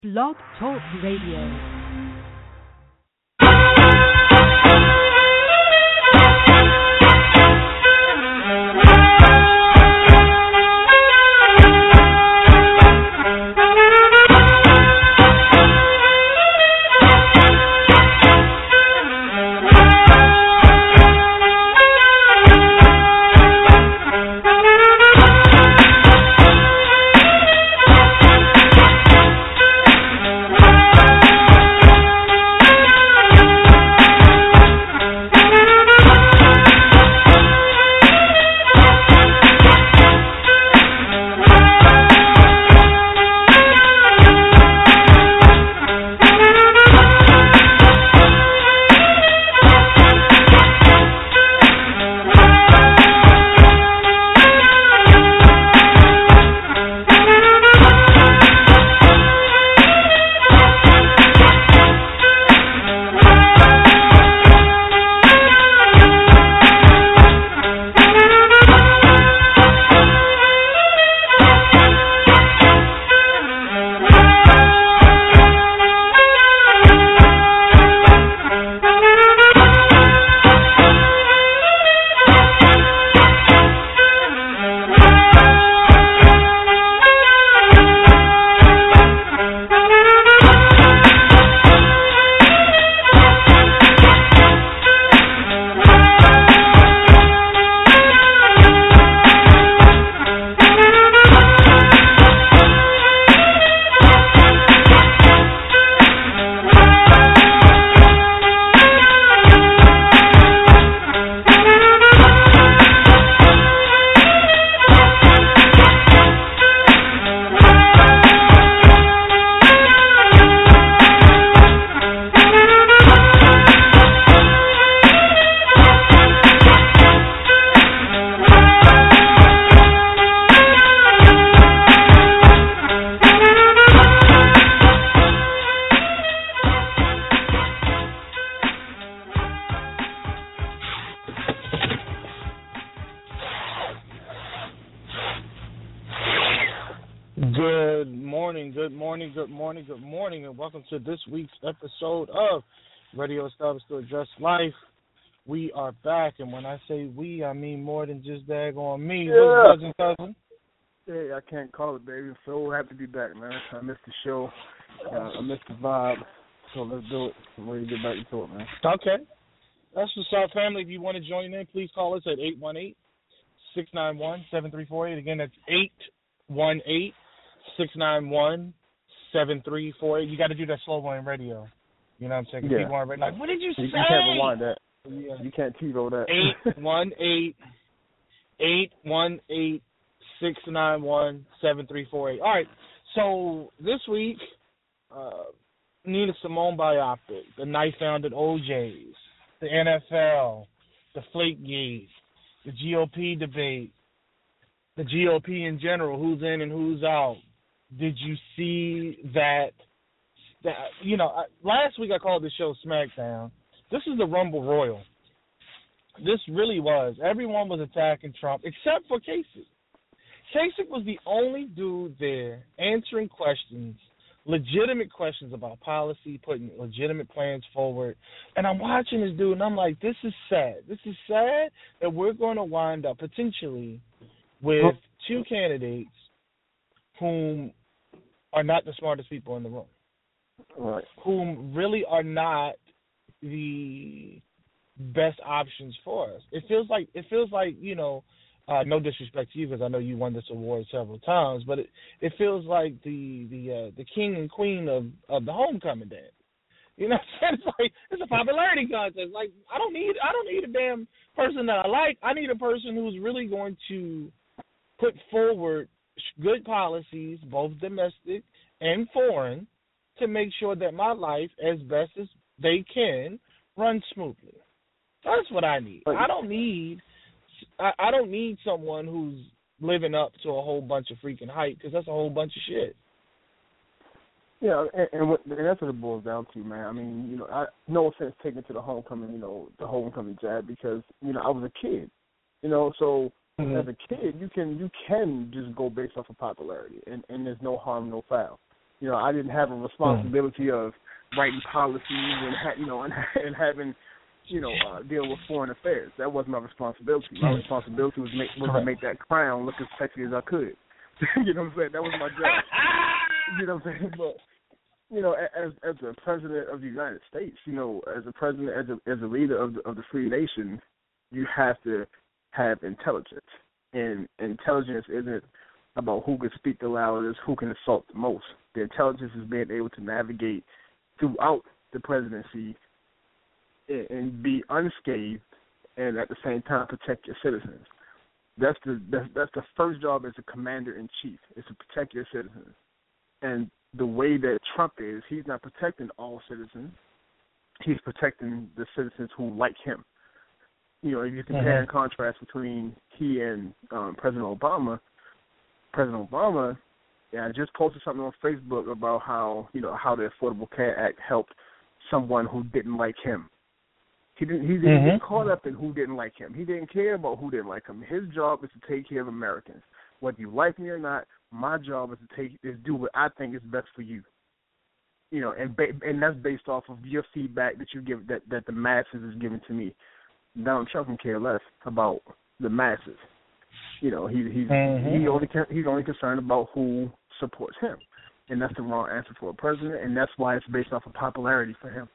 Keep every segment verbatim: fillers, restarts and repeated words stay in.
Blog Talk Radio. Welcome to this week's episode of Radio Established to Address Life. We are back, and when I say we, I mean more than just daggone me. Yeah. What's cousin, cousin? Hey, I can't call it, baby. So happy to be back, man. I missed the show. Uh, I missed the vibe. So let's do it. I'm ready to get back into it, man. Okay. That's what's up, family. If you want to join in, please call us at eight one eight, six nine one, seven three four eight. Again, that's eight one eight, six nine one, seven three four eight. You got to do that slow on radio. You know what I'm saying? Yeah. People aren't ready. Like, what did you say? You can't rewind that. Yeah. You can't TiVo that. eight one eight, eight one eight, six nine one, seven three four eight. All right. So this week, uh, Nina Simone biopic, the night-founded O Js, the N F L, the Flakegate, the G O P debate, the G O P in general, who's in and who's out. Did you see that, that you know, I, last week I called this show SmackDown. This is the Rumble Royal. This really was. Everyone was attacking Trump except for Kasich. Kasich was the only dude there answering questions, legitimate questions about policy, putting legitimate plans forward. And I'm watching this dude, and I'm like, this is sad. This is sad that we're going to wind up potentially with two candidates whom are not the smartest people in the room, right? Whom really are not the best options for us. It feels like it feels like you know, uh, no disrespect to you because I know you won this award several times, but it, it feels like the the uh, the king and queen of, of the homecoming dance. You know what I'm saying? It's like it's a popularity contest. Like I don't need I don't need a damn person that I like. I need a person who's really going to put forward good policies, both domestic and foreign, to make sure that my life, as best as they can, runs smoothly. That's what I need. I don't need, I, I don't need someone who's living up to a whole bunch of freaking hype because that's a whole bunch of shit. Yeah, and, and, what, and that's what it boils down to, man. I mean, you know, I, no offense taken to the homecoming, you know, the homecoming jab because you know I was a kid, you know, so. Mm-hmm. As a kid, you can you can just go based off of popularity, and, and there's no harm, no foul. You know, I didn't have a responsibility mm. of writing policies and ha- you know and, and having you know uh, deal with foreign affairs. That wasn't my responsibility. My responsibility was make was to make that crown look as sexy as I could. You know what I'm saying? That was my job. You know what I'm saying? But you know, as as the president of the United States, you know, as a president, as a as a leader of the, of the free nation, you have to have intelligence, and intelligence isn't about who can speak the loudest, who can assault the most. The intelligence is being able to navigate throughout the presidency and, and be unscathed, and at the same time protect your citizens. That's the that's, that's the first job as a commander in chief, is to protect your citizens. And the way that Trump is, he's not protecting all citizens. He's protecting the citizens who like him. You know, if you compare mm-hmm. and contrast between he and um, President Obama, President Obama, yeah, I just posted something on Facebook about how, you know, how the Affordable Care Act helped someone who didn't like him. He didn't he didn't mm-hmm. get caught up in who didn't like him. He didn't care about who didn't like him. His job is to take care of Americans. Whether you like me or not, my job is to take is do what I think is best for you. You know, and ba- and that's based off of your feedback that you give that, that the masses is giving to me. Donald Trump can care less about the masses. You know, he he's mm-hmm. he only he's only concerned about who supports him, and that's the wrong answer for a president, and that's why it's based off of popularity for him.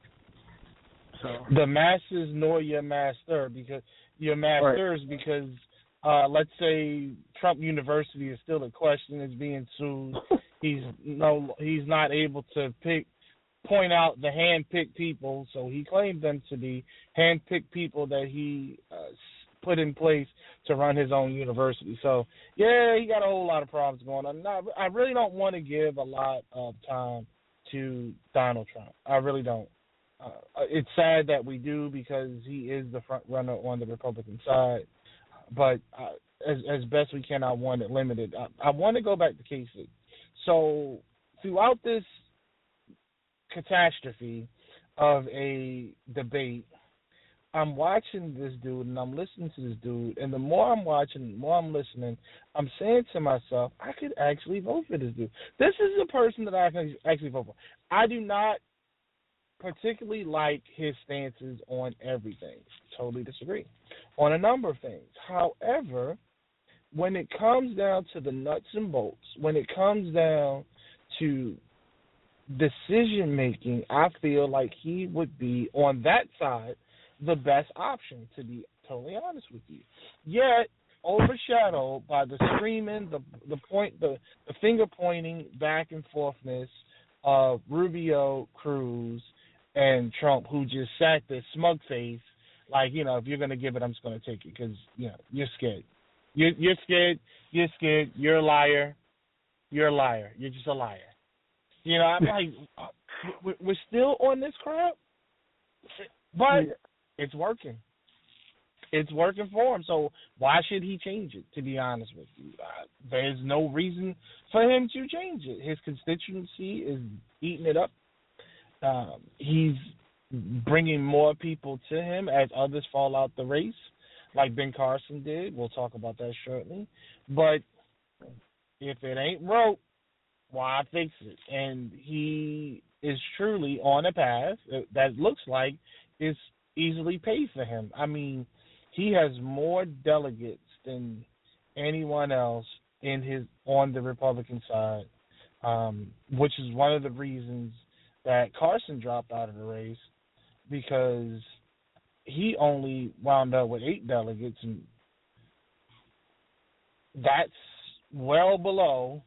So the masses nor your master, because your masters right. because uh, let's say Trump University is still in question, is being sued. he's no he's not able to pick point out the hand-picked people, so he claimed them to be hand-picked people that he uh, put in place to run his own university. So, yeah, he got a whole lot of problems going on. Now, I really don't want to give a lot of time to Donald Trump. I really don't. Uh, it's sad that we do, because he is the front runner on the Republican side. But uh, as, as best we can, I want it limited. I, I want to go back to Casey. So throughout this catastrophe of a debate, I'm watching this dude and I'm listening to this dude, and the more I'm watching, the more I'm listening, I'm saying to myself, I could actually vote for this dude. This is a person that I can actually vote for. I do not particularly like his stances on everything. Totally disagree on a number of things. However, when it comes down to the nuts and bolts, when it comes down to decision making, I feel like he would be on that side the best option, to be totally honest with you. Yet overshadowed by the screaming, the the point, the, the finger pointing back and forthness of Rubio, Cruz, and Trump, who just sat there smug face, like, you know, if you're gonna give it, I'm just gonna take it, because you know you're scared. You're you're scared. You're scared. You're a liar. You're a liar. You're just a liar. You know, I'm like, we're still on this crap, but it's working. It's working for him, so why should he change it, to be honest with you? Uh, there's no reason for him to change it. His constituency is eating it up. Um, he's bringing more people to him as others fall out the race, like Ben Carson did. We'll talk about that shortly. But if it ain't broke, why fix it? And he is truly on a path that looks like is easily paid for him. I mean, he has more delegates than anyone else in his on the Republican side, um, which is one of the reasons that Carson dropped out of the race, because he only wound up with eight delegates, and that's well below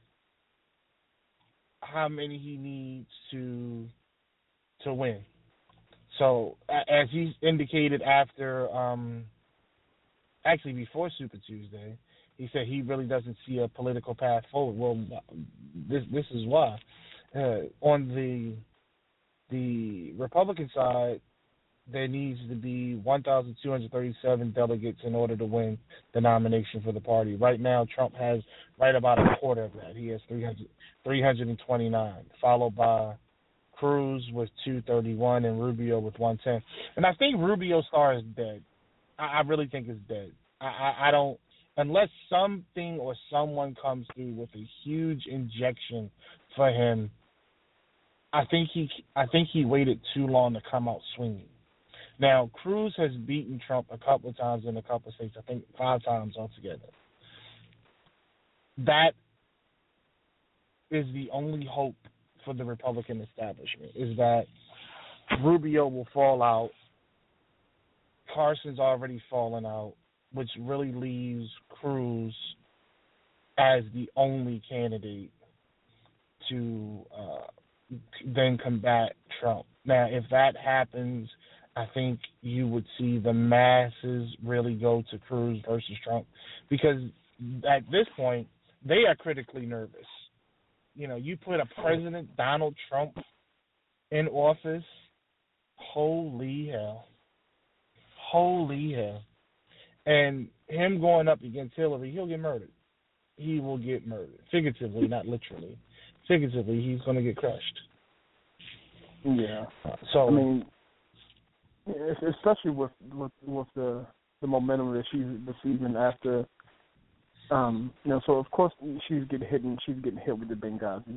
how many he needs to to win. So, as he indicated after, um, actually before Super Tuesday, he said he really doesn't see a political path forward. Well, this this is why. Uh, on the the Republican side, there needs to be one thousand two hundred thirty-seven delegates in order to win the nomination for the party. Right now, Trump has right about a quarter of that. He has three hundred, three hundred twenty-nine, followed by Cruz with two thirty-one and Rubio with one ten. And I think Rubio's star is dead. I, I really think it's dead. I, I, I don't, unless something or someone comes through with a huge injection for him. I think he I think he waited too long to come out swinging. Now, Cruz has beaten Trump a couple of times in a couple of states, I think five times altogether. That is the only hope for the Republican establishment, is that Rubio will fall out. Carson's already fallen out, which really leaves Cruz as the only candidate to uh, then combat Trump. Now, if that happens, I think you would see the masses really go to Cruz versus Trump, because at this point, they are critically nervous. You know, you put a President Donald Trump in office, holy hell. Holy hell. And him going up against Hillary, he'll get murdered. He will get murdered. Figuratively, not literally. Figuratively, he's going to get crushed. Yeah. So I mean, especially with with, with the the momentum that she's receiving after, um, you know. So of course she's getting hit, and she's getting hit with the Benghazi.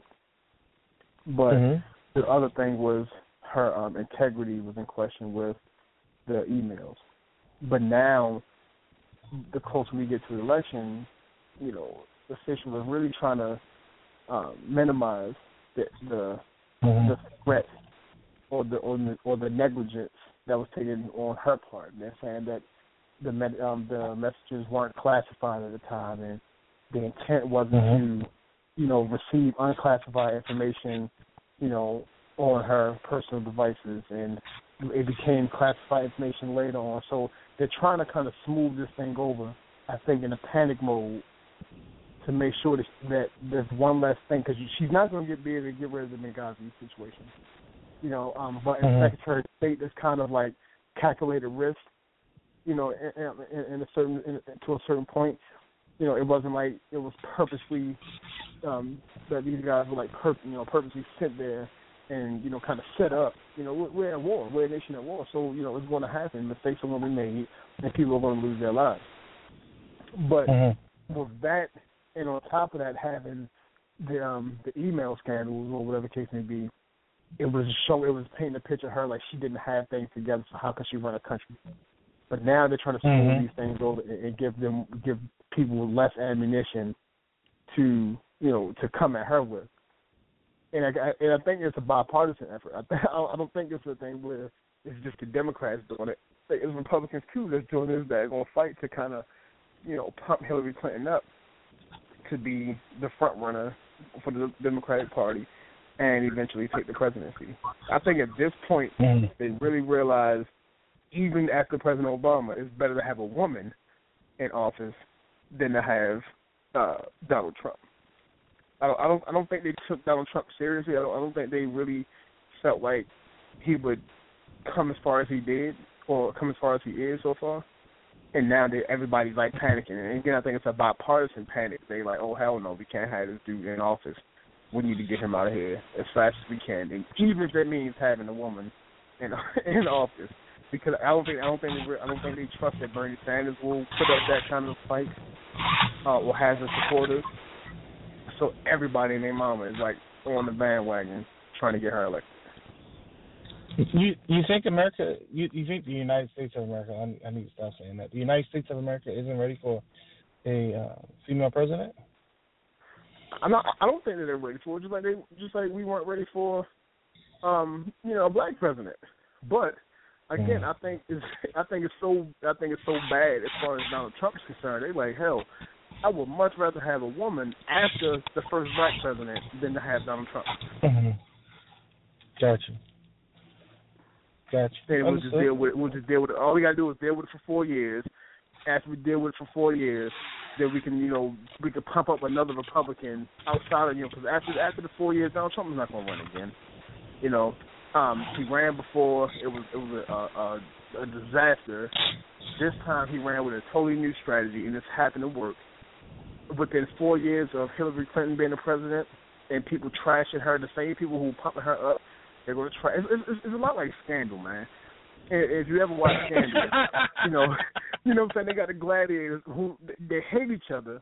But mm-hmm. the other thing was her um, integrity was in question with the emails. But now, the closer we get to the election, you know, the officials are really trying to um, minimize the the, mm-hmm. the threat or the, or the or the negligence that was taken on her part. They're saying that the med, um, the messages weren't classified at the time, and the intent wasn't mm-hmm. to, you know, receive unclassified information, you know, on her personal devices, and it became classified information later on. So they're trying to kind of smooth this thing over, I think, in a panic mode to make sure that, that there's one less thing, because she's not going to get be able to get rid of the Benghazi situation. You know, um, but mm-hmm. in Secretary of State, there's kind of like calculated risk, you know, in, in, in a certain in, to a certain point. You know, it wasn't like it was purposely um, that these guys were like pur- you know purposely sent there and, you know, kind of set up. You know, we're, we're at war. We're a nation at war. So, you know, it's going to happen. Mistakes are going to be made, and people are going to lose their lives. But mm-hmm. with that, and on top of that, having the um, the email scandals or whatever the case may be, it was show it was painting a picture of her like she didn't have things together. So how could she run a country? But now they're trying to smooth mm-hmm. these things over and give them give people less ammunition to, you know, to come at her with. And I, and I think it's a bipartisan effort. I, th- I don't think it's a thing where it's just the Democrats doing it. I think it's Republicans, too, that's doing this, that are going to fight to kind of, you know, pump Hillary Clinton up to be the front runner for the Democratic Party and eventually take the presidency. I think at this point, mm. they really realize, even after President Obama, it's better to have a woman in office than to have uh, Donald Trump. I don't, I don't. I don't think they took Donald Trump seriously. I don't, I don't think they really felt like he would come as far as he did, or come as far as he is so far. And now they, everybody's like panicking. And again, I think it's a bipartisan panic. They like, oh hell no, we can't have this dude in office. We need to get him out of here as fast as we can, and even if that means having a woman in in office. Because I don't think I don't think they, I don't think they trust that Bernie Sanders will put up that kind of fight uh, or has the supporters. So everybody and their mama is like on the bandwagon trying to get her elected. You you think America? You you think the United States of America? I, I need to stop saying that. The United States of America isn't ready for a uh, female president. I'm not. I don't think that they're ready for it. Just like they, just like we weren't ready for, um, you know, a black president. But again, mm. I think it's I think it's so I think it's so bad as far as Donald Trump's concerned. They're like, hell, I would much rather have a woman after the first black president than to have Donald Trump. Mm-hmm. Gotcha. Gotcha. And we'll just deal with it. We'll just deal with it. All we gotta do is deal with it for four years. After we deal with it for four years, then we can, you know, we can pump up another Republican outside of, you know, because after after the four years, Donald Trump is not going to run again. You know, um, he ran before. It was it was a, a, a disaster. This time he ran with a totally new strategy, and it's happened to work. Within four years of Hillary Clinton being the president and people trashing her, the same people who were pumping her up, they're going to try. It's, it's, it's a lot like Scandal, man. If you ever watch Scandal, you know, you know what I'm saying? They got the gladiators who they hate each other,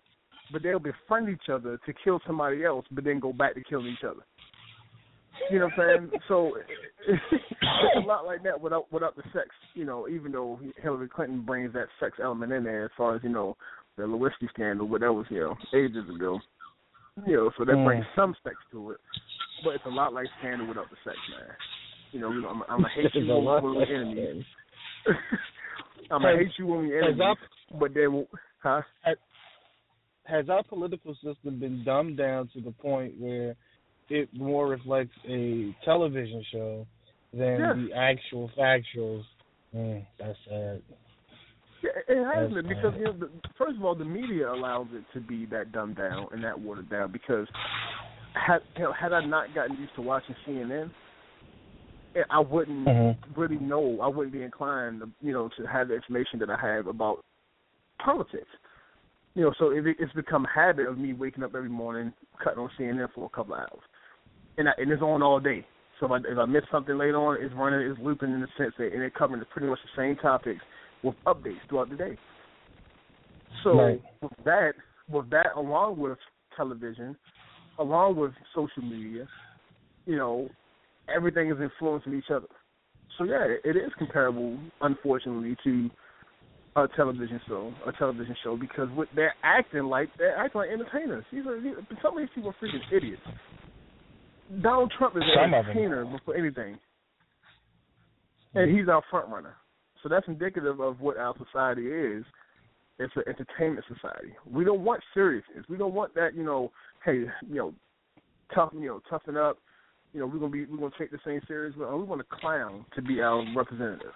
but they'll befriend each other to kill somebody else, but then go back to killing each other. You know what I'm saying? So it's a lot like that without without the sex. You know, even though Hillary Clinton brings that sex element in there, as far as you know, the Lewinsky scandal, but that was you know ages ago. You know, so that mm. brings some sex to it, but it's a lot like Scandal without the sex, man. You know, I'm, I'm gonna hate you when we're enemies. I'm gonna hate you when we're enemies, our, but then, huh? Has, has our political system been dumbed down to the point where it more reflects a television show than yes. the actual factuals? Mm, that's sad. Yeah, it has been because you know, the, first of all, the media allows it to be that dumbed down and that watered down. Because had you know, had I not gotten used to watching C N N, I wouldn't mm-hmm. really know. I wouldn't be inclined, to, you know, to have the information that I have about politics. You know, so it, it's become a habit of me waking up every morning, cutting on C N N for a couple of hours, and I, and it's on all day. So if I, if I miss something later on, it's running, it's looping in the sense that, and it's covering pretty much the same topics with updates throughout the day. So right. with that, with that, along with television, along with social media, you know, everything is influencing each other. So yeah, it is comparable, unfortunately, to a television show, a television show, because what they're acting like, they're acting like entertainers. These are these, some of these people are freaking idiots. Donald Trump is an entertainer before anything, and he's our front runner. So that's indicative of what our society is. It's an entertainment society. We don't want seriousness. We don't want that, you know, hey, you know, tough, you know, toughen up. You know, we're gonna be, we're gonna take this thing serious. We want a clown to be our representative.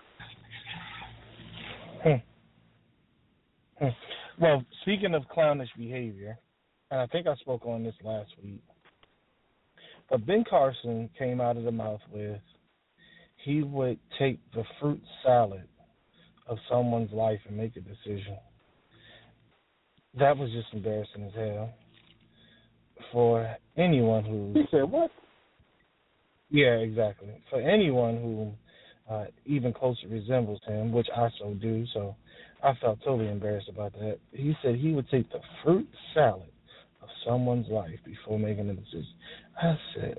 Hmm. Hmm. Well, speaking of clownish behavior, and I think I spoke on this last week, but Ben Carson came out of the mouth with he would take the fruit salad of someone's life and make a decision. That was just embarrassing as hell for anyone who... He said what? Yeah, exactly. For anyone who uh, even closer resembles him, which I so do, so I felt totally embarrassed about that. He said he would take the fruit salad of someone's life before making a decision. I said,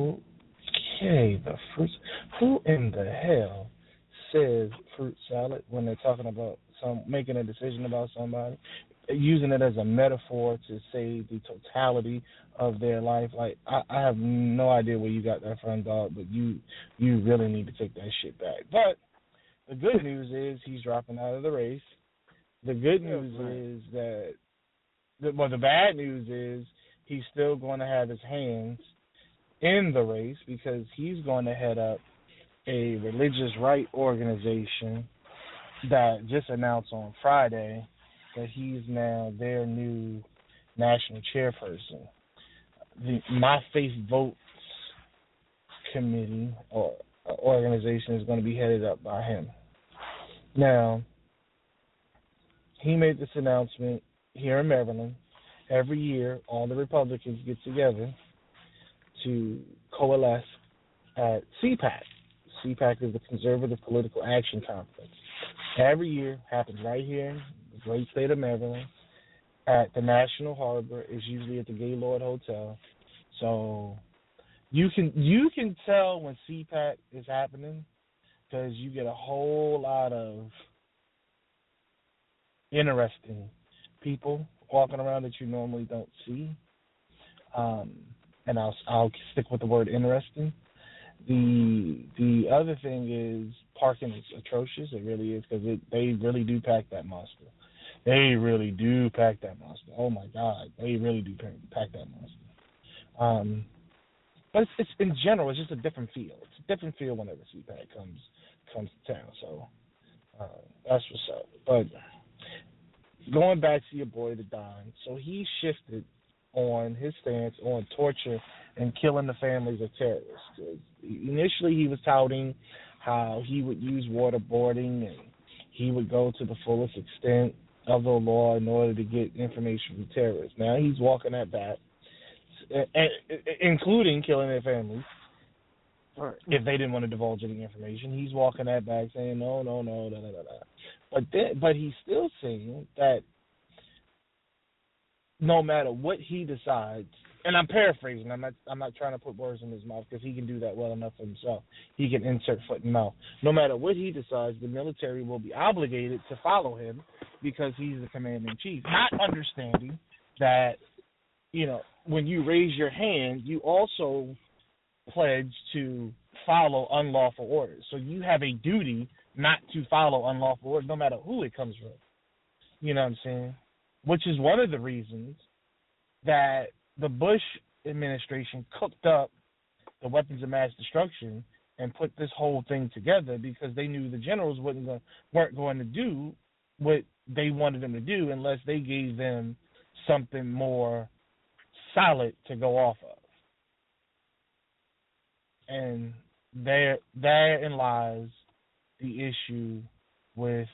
okay, the fruit... Who in the hell says fruit salad when they're talking about some making a decision about somebody, using it as a metaphor to say the totality of their life? Like, I, I have no idea where you got that from, dog, but you you really need to take that shit back. But the good news is he's dropping out of the race. The good news is that, well, the bad news is he's still going to have his hands in the race because he's going to head up a religious right organization that just announced on Friday that he's now their new national chairperson. The My Faith Votes committee or organization is going to be headed up by him. Now, he made this announcement here in Maryland. Every year, all the Republicans get together to coalesce at C PAC. C PAC is the Conservative Political Action Conference. Every year, happens right here in the great state of Maryland at the National Harbor. It's usually at the Gaylord Hotel. So you can you can tell when C PAC is happening because you get a whole lot of interesting people walking around that you normally don't see. Um, and I'll I'll stick with the word interesting. The the other thing is parking is atrocious. It really is because they really do pack that monster. They really do pack that monster. Oh my God, they really do pack that monster. Um, but it's, it's in general, it's just a different feel. It's a different feel whenever C PAC comes comes to town. So uh, that's what's up. But going back to your boy the Don, so he shifted on his stance on torture and killing the families of terrorists. Initially, he was touting how he would use waterboarding and he would go to the fullest extent of the law in order to get information from terrorists. Now he's walking that back, including killing their families. Right. If they didn't want to divulge any information, he's walking that back, saying no, no, no, no, no, no. But then, but he's still saying that no matter what he decides, and I'm paraphrasing. I'm not. I'm not trying to put words in his mouth because he can do that well enough for himself. He can insert foot and mouth. No matter what he decides, the military will be obligated to follow him because he's the commander in chief. Not understanding that, you know, when you raise your hand, you also pledge to follow unlawful orders. So you have a duty not to follow unlawful orders, no matter who it comes from. You know what I'm saying? Which is one of the reasons that the Bush administration cooked up the weapons of mass destruction and put this whole thing together, because they knew the generals wasn't going, weren't going to do what they wanted them to do unless they gave them something more solid to go off of. And there, therein lies the issue with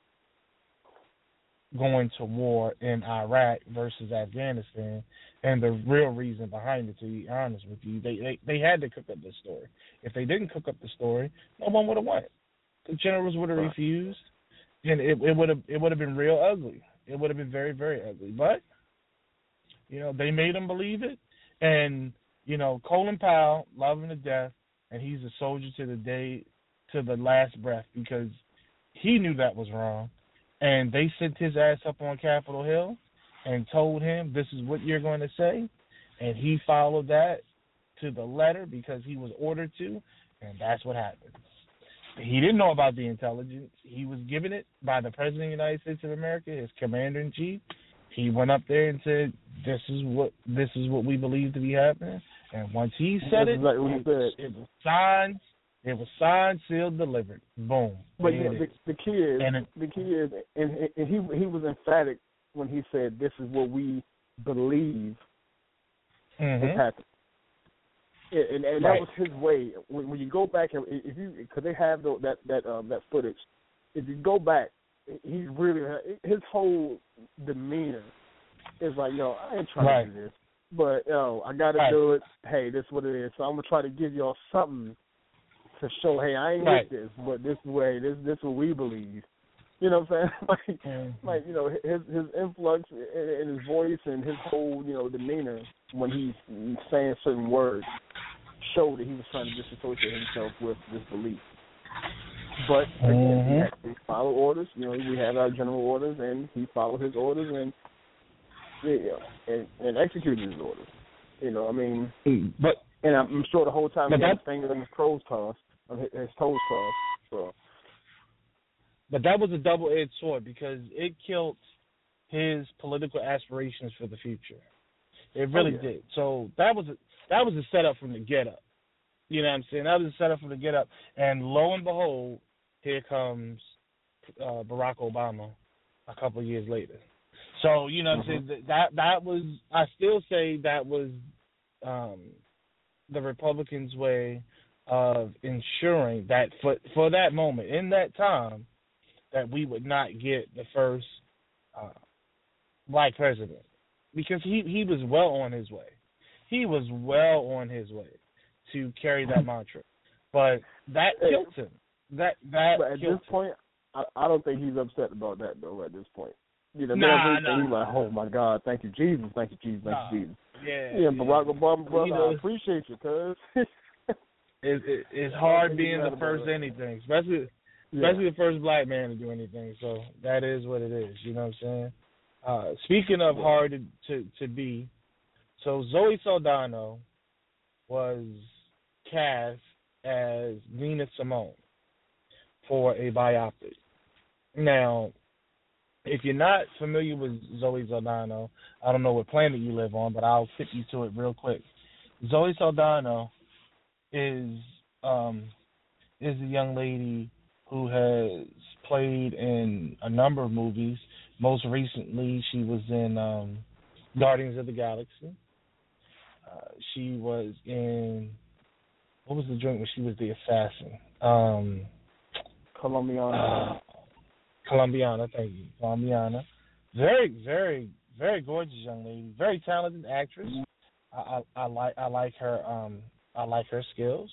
going to war in Iraq versus Afghanistan, and the real reason behind it, to be honest with you. They they, they had to cook up this story. If they didn't cook up the story, no one would have won. The generals would have refused, and it it would have it would have been real ugly. It would have been very, very ugly. But, you know, they made them believe it, and, you know, Colin Powell, love him to death, and he's a soldier to the day, to the last breath, because he knew that was wrong. And they sent his ass up on Capitol Hill and told him, this is what you're going to say. And he followed that to the letter because he was ordered to, and that's what happened. He didn't know about the intelligence. He was given it by the President of the United States of America, his commander-in-chief. He went up there and said, this is what this is what we believe to be happening. And once he said it, like it, was, it was signed. It was signed, sealed, delivered. Boom. But you know, the, the key is, and it, the key is, and, and he he was emphatic when he said, "This is what we believe mm-hmm. is happening," and, and right. that was his way. When, when you go back and if you, because they have the, that that um, that footage, if you go back, he really his whole demeanor is like, "Yo, I ain't trying right. to do this, but yo, I got to right. do it. Hey, this is what it is. So I'm gonna try to give y'all something to show, hey, I ain't right. with this, but this way, this this what we believe." You know what I'm saying? like, mm-hmm. like you know, his his influx in, in his voice and his whole, you know, demeanor when he's saying certain words showed that he was trying to disassociate himself with this belief. But again, mm-hmm. he had to follow orders. You know, we have our general orders, and he followed his orders and you know, and, and executed his orders. You know, I mean, but and I'm sure the whole time he that, had his fingers in his toes tossed, his toes tossed. So. But that was a double-edged sword because it killed his political aspirations for the future. It really oh, yeah. did. So that was a, that was a setup from the get-up. You know what I'm saying? That was a setup from the get-up. And lo and behold, here comes uh, Barack Obama a couple of years later. So, you know what mm-hmm. I'm saying? That, that was, I still say that was um, the Republicans' way of ensuring that for, for that moment, in that time, that we would not get the first uh, black president, because he, he was well on his way. He was well on his way to carry that mantra, but that killed him. That that. But at killed this him. point, I, I don't think he's upset about that though. At this point, you know, nah, nah. nah. he's like, oh my God, thank you Jesus, thank you Jesus, thank nah. you Jesus. Yeah, yeah, Barack Obama, brother, you know, I appreciate you, cuz. it, it, it's hard being the first anything, especially. Especially yeah. the first black man to do anything. So that is what it is. You know what I'm saying? Uh, speaking of hard to, to, to be, so Zoe Saldana was cast as Nina Simone for a biopic. Now, if you're not familiar with Zoe Saldana, I don't know what planet you live on, but I'll tip you to it real quick. Zoe Saldana is um, is a young lady who has played in a number of movies. Most recently, she was in um, Guardians of the Galaxy. Uh, she was in, what was the joint where she was the assassin? Um, Colombiana. Uh, Colombiana, thank you. Colombiana. Very, very, very gorgeous young lady. Very talented actress. I, I, I like I like her um I like her skills.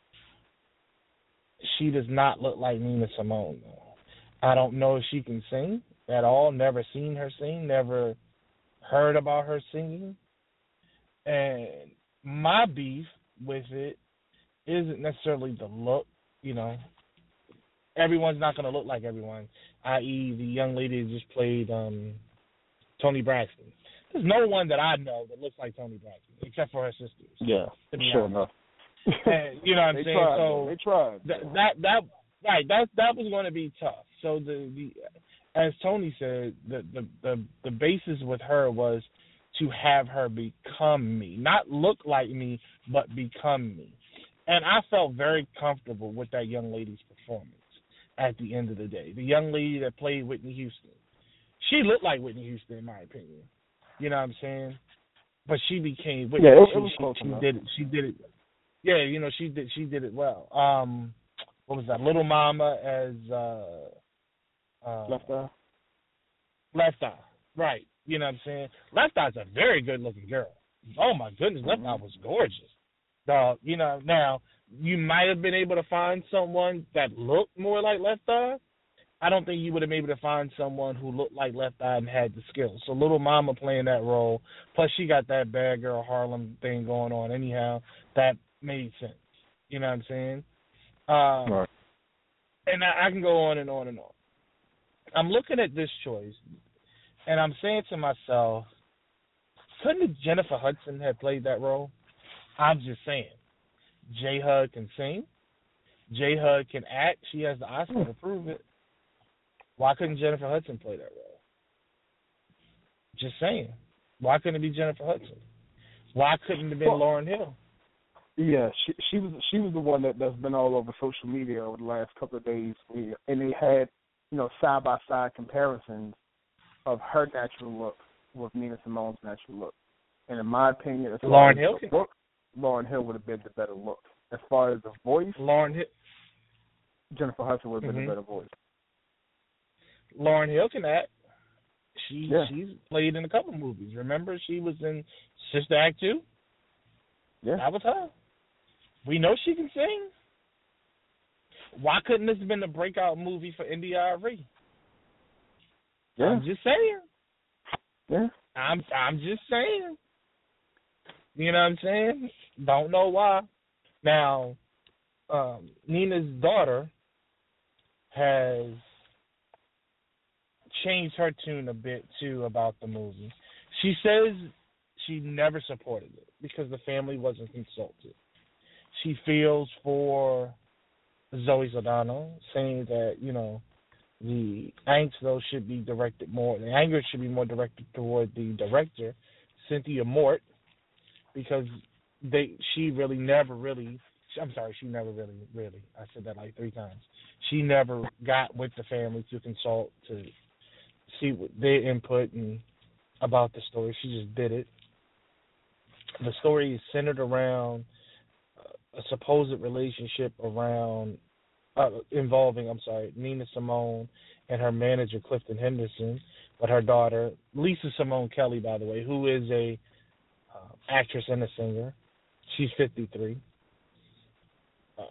She does not look like Nina Simone, though. I don't know if she can sing at all. Never seen her sing. Never heard about her singing, and my beef with it isn't necessarily the look. You know, everyone's not going to look like everyone, that is, the young lady that just played um, Toni Braxton. There's no one that I know that looks like Toni Braxton, except for her sisters. Yeah, sure enough. And, you know what I'm they saying? Tried, so they tried. That, that that right that that was going to be tough. So the, the as Tony said, the, the the the basis with her was to have her become me, not look like me, but become me. And I felt very comfortable with that young lady's performance at the end of the day. The young lady that played Whitney Houston, she looked like Whitney Houston in my opinion. You know what I'm saying? But she became Whitney. Yeah, it, she, it was she, close she enough. did it. She did it. Yeah, you know, she did she did it well. Um, what was that? Little Mama as uh, uh, Left Eye. Left Eye, right? You know what I'm saying? Left Eye's a very good looking girl. Oh my goodness, Left Mm-hmm. Eye was gorgeous. Uh, you know, now you might have been able to find someone that looked more like Left Eye. I don't think you would have been able to find someone who looked like Left Eye and had the skills. So Little Mama playing that role, plus she got that bad girl Harlem thing going on. Anyhow, that made sense. You know what I'm saying? Um, right. And I, I can go on and on and on. I'm looking at this choice, and I'm saying to myself, couldn't Jennifer Hudson have played that role? I'm just saying. J Hud can sing. J Hud can act. She has the Oscar to prove it. Why couldn't Jennifer Hudson play that role? Just saying. Why couldn't it be Jennifer Hudson? Why couldn't it have been well, Lauryn Hill? Yeah, she she was she was the one that that's been all over social media over the last couple of days, and they had you know side by side comparisons of her natural look with Nina Simone's natural look, and in my opinion, as Lauryn far Hill as the look, Lauryn Hill would have been the better look. As far as the voice, Lauryn Hill. Jennifer Hudson would have been Mm-hmm. a better voice. Lauryn Hill can act. She Yeah. she's played in a couple movies. Remember, she was in Sister Act two. Yeah, That was her. We know she can sing. Why couldn't this have been the breakout movie for India Arie? yeah, I'm just saying. yeah. I'm I'm just saying. You know what I'm saying? Don't know why. Now, um, Nina's daughter has changed her tune a bit too about the movie. She says she never supported it because the family wasn't consulted. She feels for Zoe Saldana, saying that, you know, the angst though should be directed more, the anger should be more directed toward the director, Cynthia Mort, because they she really never really, I'm sorry, she never really, really, I said that like three times. She never got with the family to consult, to see what their input and about the story. She just did it. The story is centered around a supposed relationship around uh, involving, I'm sorry, Nina Simone and her manager Clifton Henderson, but her daughter Lisa Simone Kelly, by the way, who is a uh, actress and a singer. She's fifty-three. Uh,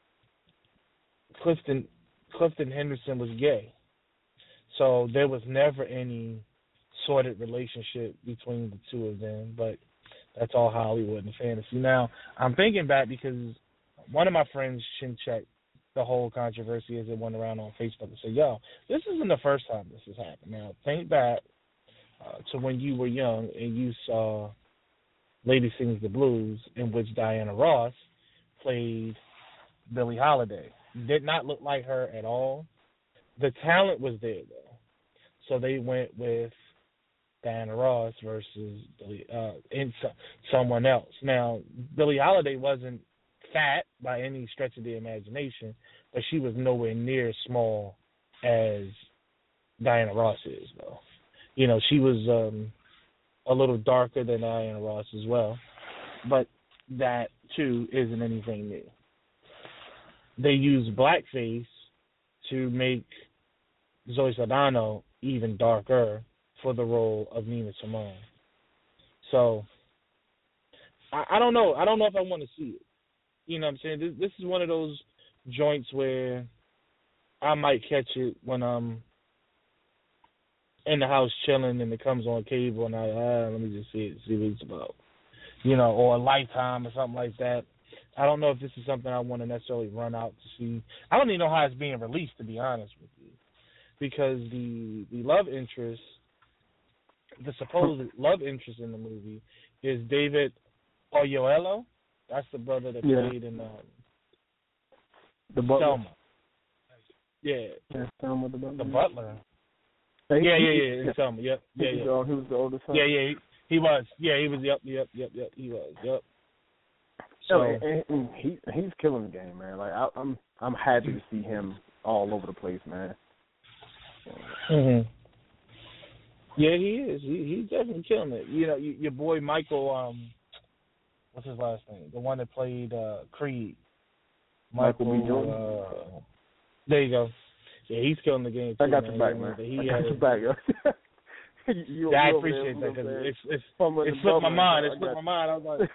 Clifton Clifton Henderson was gay, so there was never any sorted relationship between the two of them, but that's all Hollywood and fantasy. Now, I'm thinking back because one of my friends shin checked the whole controversy as it went around on Facebook and said, yo, this isn't the first time this has happened. Now, think back uh, to when you were young and you saw Lady Sings the Blues, in which Diana Ross played Billie Holiday. Did not look like her at all. The talent was there, though. So they went with Diana Ross versus Billie, uh, in so, someone else. Now, Billie Holiday wasn't fat by any stretch of the imagination, but she was nowhere near as small as Diana Ross is, though. You know, she was um, a little darker than Diana Ross as well, but that, too, isn't anything new. They used blackface to make Zoe Saldana even darker for the role of Nina Simone. So, I, I don't know. I don't know if I want to see it. You know what I'm saying? This, this is one of those joints where I might catch it when I'm in the house chilling and it comes on cable and I ah, let me just see it, see what it's about, you know, or a Lifetime or something like that. I don't know if this is something I want to necessarily run out to see. I don't even know how it's being released, to be honest with you, because the the love interest, the supposed love interest in the movie is David Oyelowo. That's the brother that yeah. played in um, the Butler. Selma. Yeah. Yeah, Selma the Butler. The Butler. Hey, yeah, he, yeah, he, yeah, in Selma. Yep. Yeah, he, yeah. Was the, he was the oldest son. Yeah, yeah. He, he was. Yeah, he was. Yep, yep, yep, yep. He was. Yep. So oh, and, and, and he he's killing the game, man. Like I, I'm I'm happy to see him all over the place, man. Mhm. Yeah, he is. He he's definitely killing it. You know, you, your boy Michael. Um, what's his last name? The one that played uh, Creed. Michael, Michael B. Jordan. Uh, there you go. Yeah, he's killing the game too. I got man. your back, man. He, I got your back, yo. you, you, yeah, you I appreciate there, that because it's it's it it slipped my mind. It I slipped my mind. I was like, like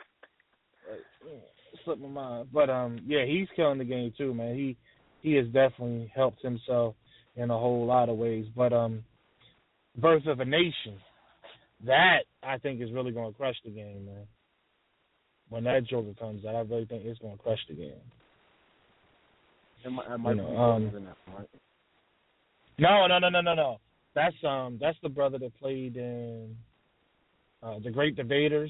yeah, it slipped my mind. But um, yeah, he's killing the game too, man. He he has definitely helped himself in a whole lot of ways. But um, Birth of a Nation, that I think is really going to crush the game, man. When that Joker comes out, I really think it's going to crush the game. It might, it might you know, be um, in that, right? No, no, no, no, no, no. That's um, that's the brother that played in uh, The Great Debaters.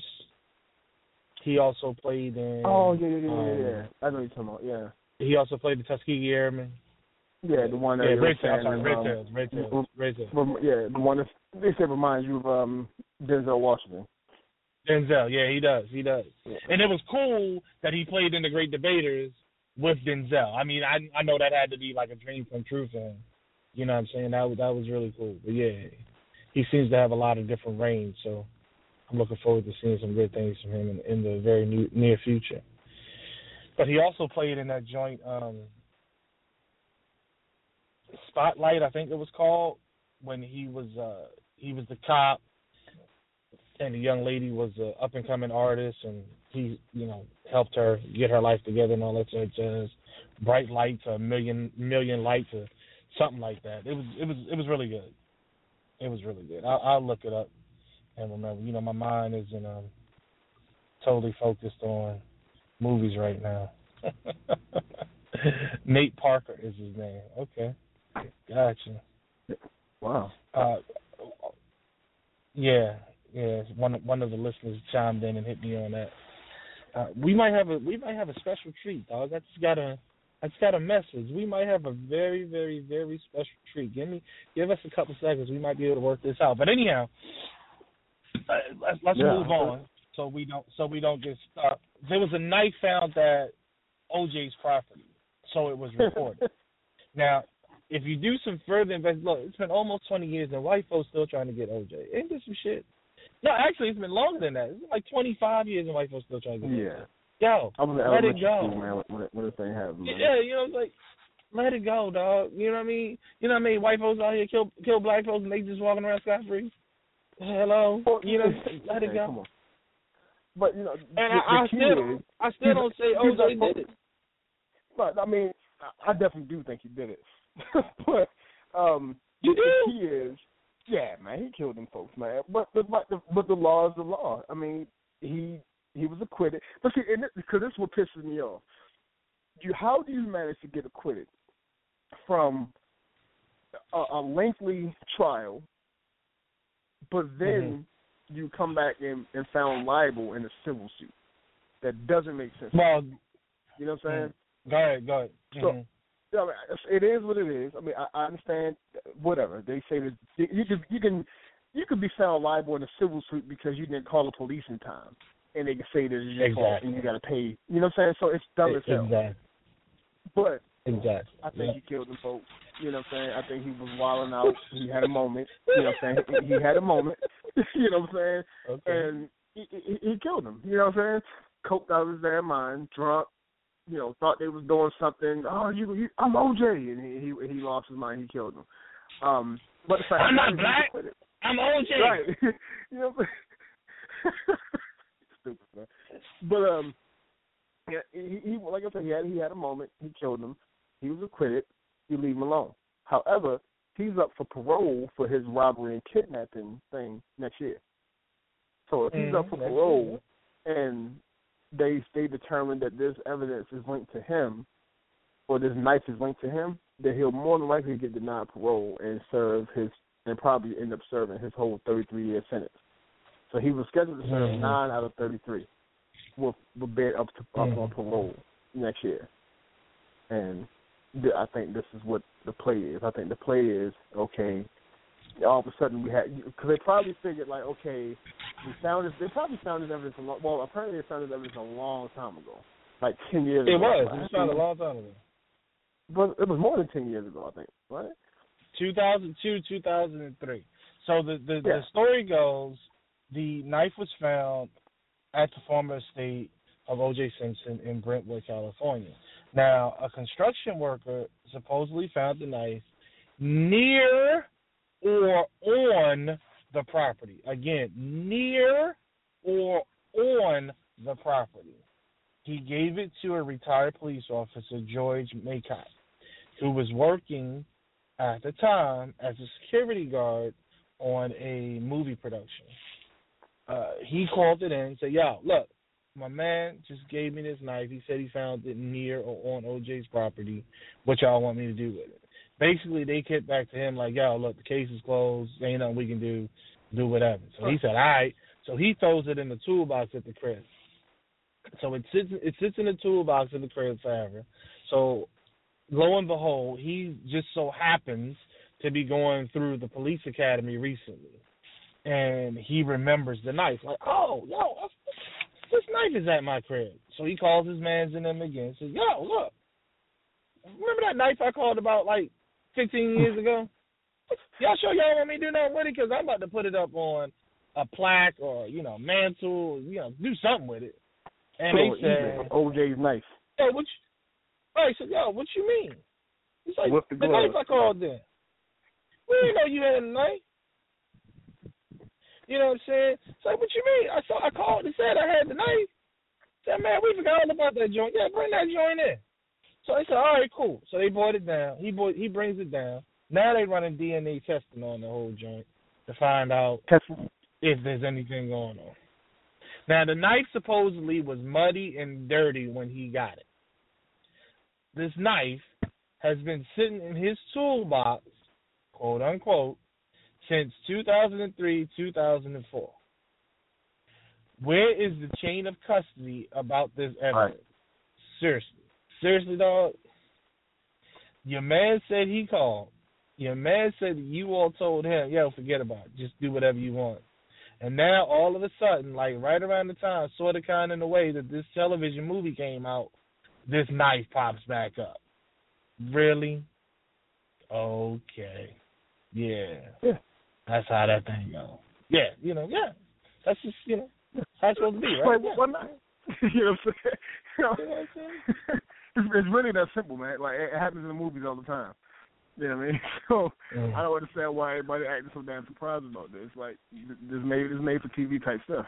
He also played in. Oh yeah, yeah, yeah, um, yeah, yeah. I know what you're talking about. Yeah. He also played the Tuskegee Airmen. Yeah, the one that yeah, you Red were Tails, sorry, saying, Red um, Tails, Red Tails, Red Tails. Rem, yeah, the one that they said reminds you of um, Denzel Washington. Denzel, yeah, he does, he does. Yeah. And it was cool that he played in The Great Debaters with Denzel. I mean, I I know that had to be like a dream come true for him. You know what I'm saying? That was, that was really cool. But yeah, he seems to have a lot of different range, so I'm looking forward to seeing some good things from him in, in the very new, near future. But he also played in that joint um, Spotlight, I think it was called, when he was uh, he was the cop, and the young lady was an up and coming artist, and he, you know, helped her get her life together and all that sort of jazz. Bright Lights, a million million lights, or something like that. It was it was it was really good. It was really good. I'll, I'll look it up and remember. You know, my mind isn't um, totally focused on movies right now. Nate Parker is his name. Okay, gotcha. Wow. Uh, yeah, yeah. One one of the listeners chimed in and hit me on that. Uh, we might have a we might have a special treat, dog. I just got a I just got a message. We might have a very very very special treat. Give me give us a couple seconds. We might be able to work this out. But anyhow, uh, let's, let's yeah. move on so we don't so we don't get stuck. There was a knife found at O J's property, so it was reported. Now, if you do some further investigation, look, it's been almost twenty years and white folks still trying to get O J. Ain't this some shit? No, actually, it's been longer than that. It's been like twenty-five years and white folks still trying to get yeah. O J. Yo, I was let it go. School, man, when, when this thing happened, man. Yeah, you know, it's like, let it go, dog. You know what I mean? You know what I mean? White folks out here kill kill black folks and they just walking around scot-free. Hello? You know, let it go. But, you know, and the, I, I the still, is, I still don't say O J did it. But, I mean, I definitely do think he did it. but, um, you the, do? the key is, yeah, man, he killed them folks, man. But, but, but, the, but the law is the law. I mean, he he was acquitted. But see, because this is what pisses me off. You, how do you manage to get acquitted from a, a lengthy trial, but then mm-hmm. you come back and, and found liable in a civil suit? That doesn't make sense. Well, you know what I'm saying? Go ahead, go ahead. So, mm-hmm. I mean, it is what it is. I mean, I, I understand. Whatever they say that you can you can you can be found liable in a civil suit because you didn't call the police in time, and they can say that it's your exactly. fault and you got to pay. You know what I'm saying? So it's dumb as hell. Exactly. But exactly. I think yeah. he killed them folks. You know what I'm saying? I think he was wilding out. He had a moment. You know what I'm saying? He had a moment. You know what I'm saying? Okay. And he, he, he killed them. You know what I'm saying? Coked out of his damn mind, drunk. You know, thought they was doing something. Oh, you, you I'm O J, and he, he he lost his mind. He killed them. Um, but the fact I'm not black. I'm O J. Right. You know. Stupid, man. But um, yeah, he, he like I said, he had he had a moment. He killed him. He was acquitted. You leave him alone. However, he's up for parole for his robbery and kidnapping thing next year. So if he's mm-hmm. up for parole and they they determine that this evidence is linked to him, or this knife is linked to him, then he'll more than likely get denied parole and serve his and probably end up serving his whole thirty-three year sentence. So he was scheduled to serve mm-hmm. nine out of thirty-three. Will will be up to up mm-hmm. on parole next year, and th- I think this is what the play is. I think the play is okay. All of a sudden we had because they probably figured like okay, we found this. They probably found this evidence a long. Well, apparently they found this evidence a long time ago, like ten years. It ago. was. It was found a long time ago. But it was more than ten years ago, I think. Right? two thousand two, two thousand three. So the the, yeah. the story goes, the knife was found at the former estate of O J Simpson in Brentwood, California. Now, a construction worker supposedly found the knife near or on the property. Again, near or on the property. He gave it to a retired police officer, George Maycott, who was working at the time as a security guard on a movie production. Uh, he called it in and said, yo, look, my man just gave me this knife. He said he found it near or on O J's property. What y'all want me to do with it? Basically, they get back to him like, yo, look, the case is closed. There ain't nothing we can do. Do whatever. So he said, all right. So he throws it in the toolbox at the crib. So it sits it sits in the toolbox at the crib forever. So lo and behold, he just so happens to be going through the police academy recently. And he remembers the knife. Like, oh, yo, this knife is at my crib. So he calls his mans in them again and says, yo, look, remember that knife I called about like fifteen years ago? Y'all sure y'all want me to do nothing with it? Because I'm about to put it up on a plaque or, you know, mantle, you know, do something with it. And so they said, O J's knife. Yo, what you, right, so, yo, what you mean? He's like, What's the, the knife I called then. We didn't know you had a knife. You know what I'm saying? It's like, what you mean? I saw, I called and said I had the knife. I said, man, we forgot all about that joint. Yeah, bring that joint in. So they said, all right, cool. So they brought it down. He brought, he brings it down. Now they running D N A testing on the whole joint to find out testing. if there's anything going on. Now, the knife supposedly was muddy and dirty when he got it. This knife has been sitting in his toolbox, quote unquote, since two thousand three, two thousand four. Where is the chain of custody about this evidence? Right. Seriously. Seriously, dog. Your man said he called. Your man said you all told him, yo, forget about it. Just do whatever you want. And now, all of a sudden, like right around the time, sort of kind of in the way that this television movie came out, this knife pops back up. Really? Okay. Yeah. Yeah. That's how that thing goes. Yeah, you know, yeah. That's just, you know, how it's supposed to be, right? Like, yeah. What not? You know what I'm saying? You know, you know what I'm saying? it's, it's really that simple, man. Like, it happens in the movies all the time. You know what I mean? So, mm. I don't understand why everybody acting so damn surprised about this. Like, this made this made for T V type stuff.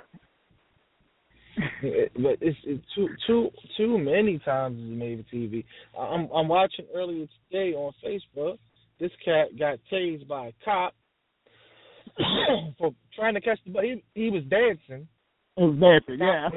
it, but it's, it's too too too many times it's made for T V. I'm I'm watching earlier today on Facebook. This cat got tased by a cop for trying to catch the bus. He he was dancing. He was dancing, yeah.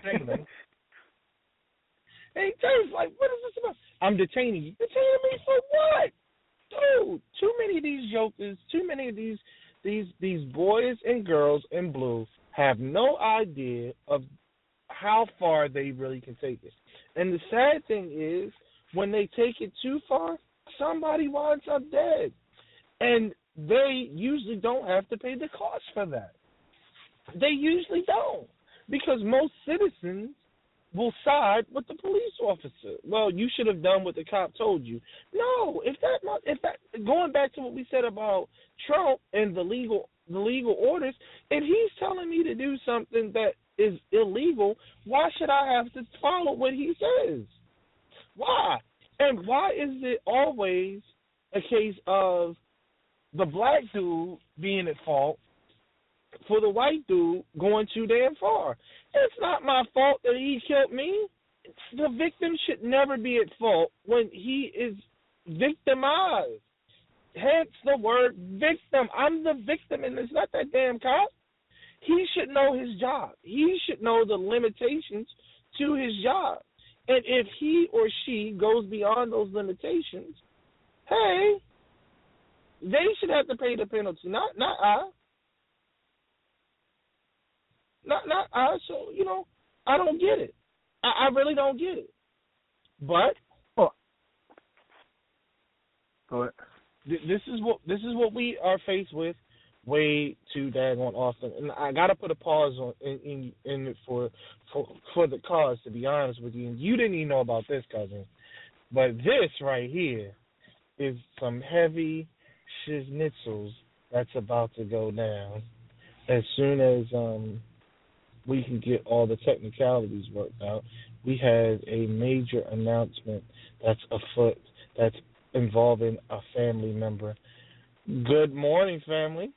And he tased like, what is this about? I'm detaining you. Detaining me for what? Dude, too many of these jokers, too many of these these these boys and girls in blue have no idea of how far they really can take it. And the sad thing is, when they take it too far, somebody winds up dead. And they usually don't have to pay the cost for that. They usually don't. Because most citizens will side with the police officer. Well, you should have done what the cop told you. No, if that, if that, going back to what we said about Trump and the legal, the legal orders, if he's telling me to do something that is illegal, why should I have to follow what he says? Why? And why is it always a case of the black dude being at fault for the white dude going too damn far? It's not my fault that he killed me. The victim should never be at fault when he is victimized. Hence the word victim. I'm the victim, and it's not that damn cop. He should know his job. He should know the limitations to his job. And if he or she goes beyond those limitations, hey, they should have to pay the penalty, not not I. Not not I. So, you know, I don't get it. I, I really don't get it. But oh. Go ahead. th- this is what this is what we are faced with way too daggone often. And I gotta put a pause on in in, in it for for for the cause, to be honest with you. And you didn't even know about this, cousin. But this right here is some heavy schnitzels that's about to go down as soon as um we can get all the technicalities worked out. We have a major announcement that's afoot that's involving a family member. Good morning, family.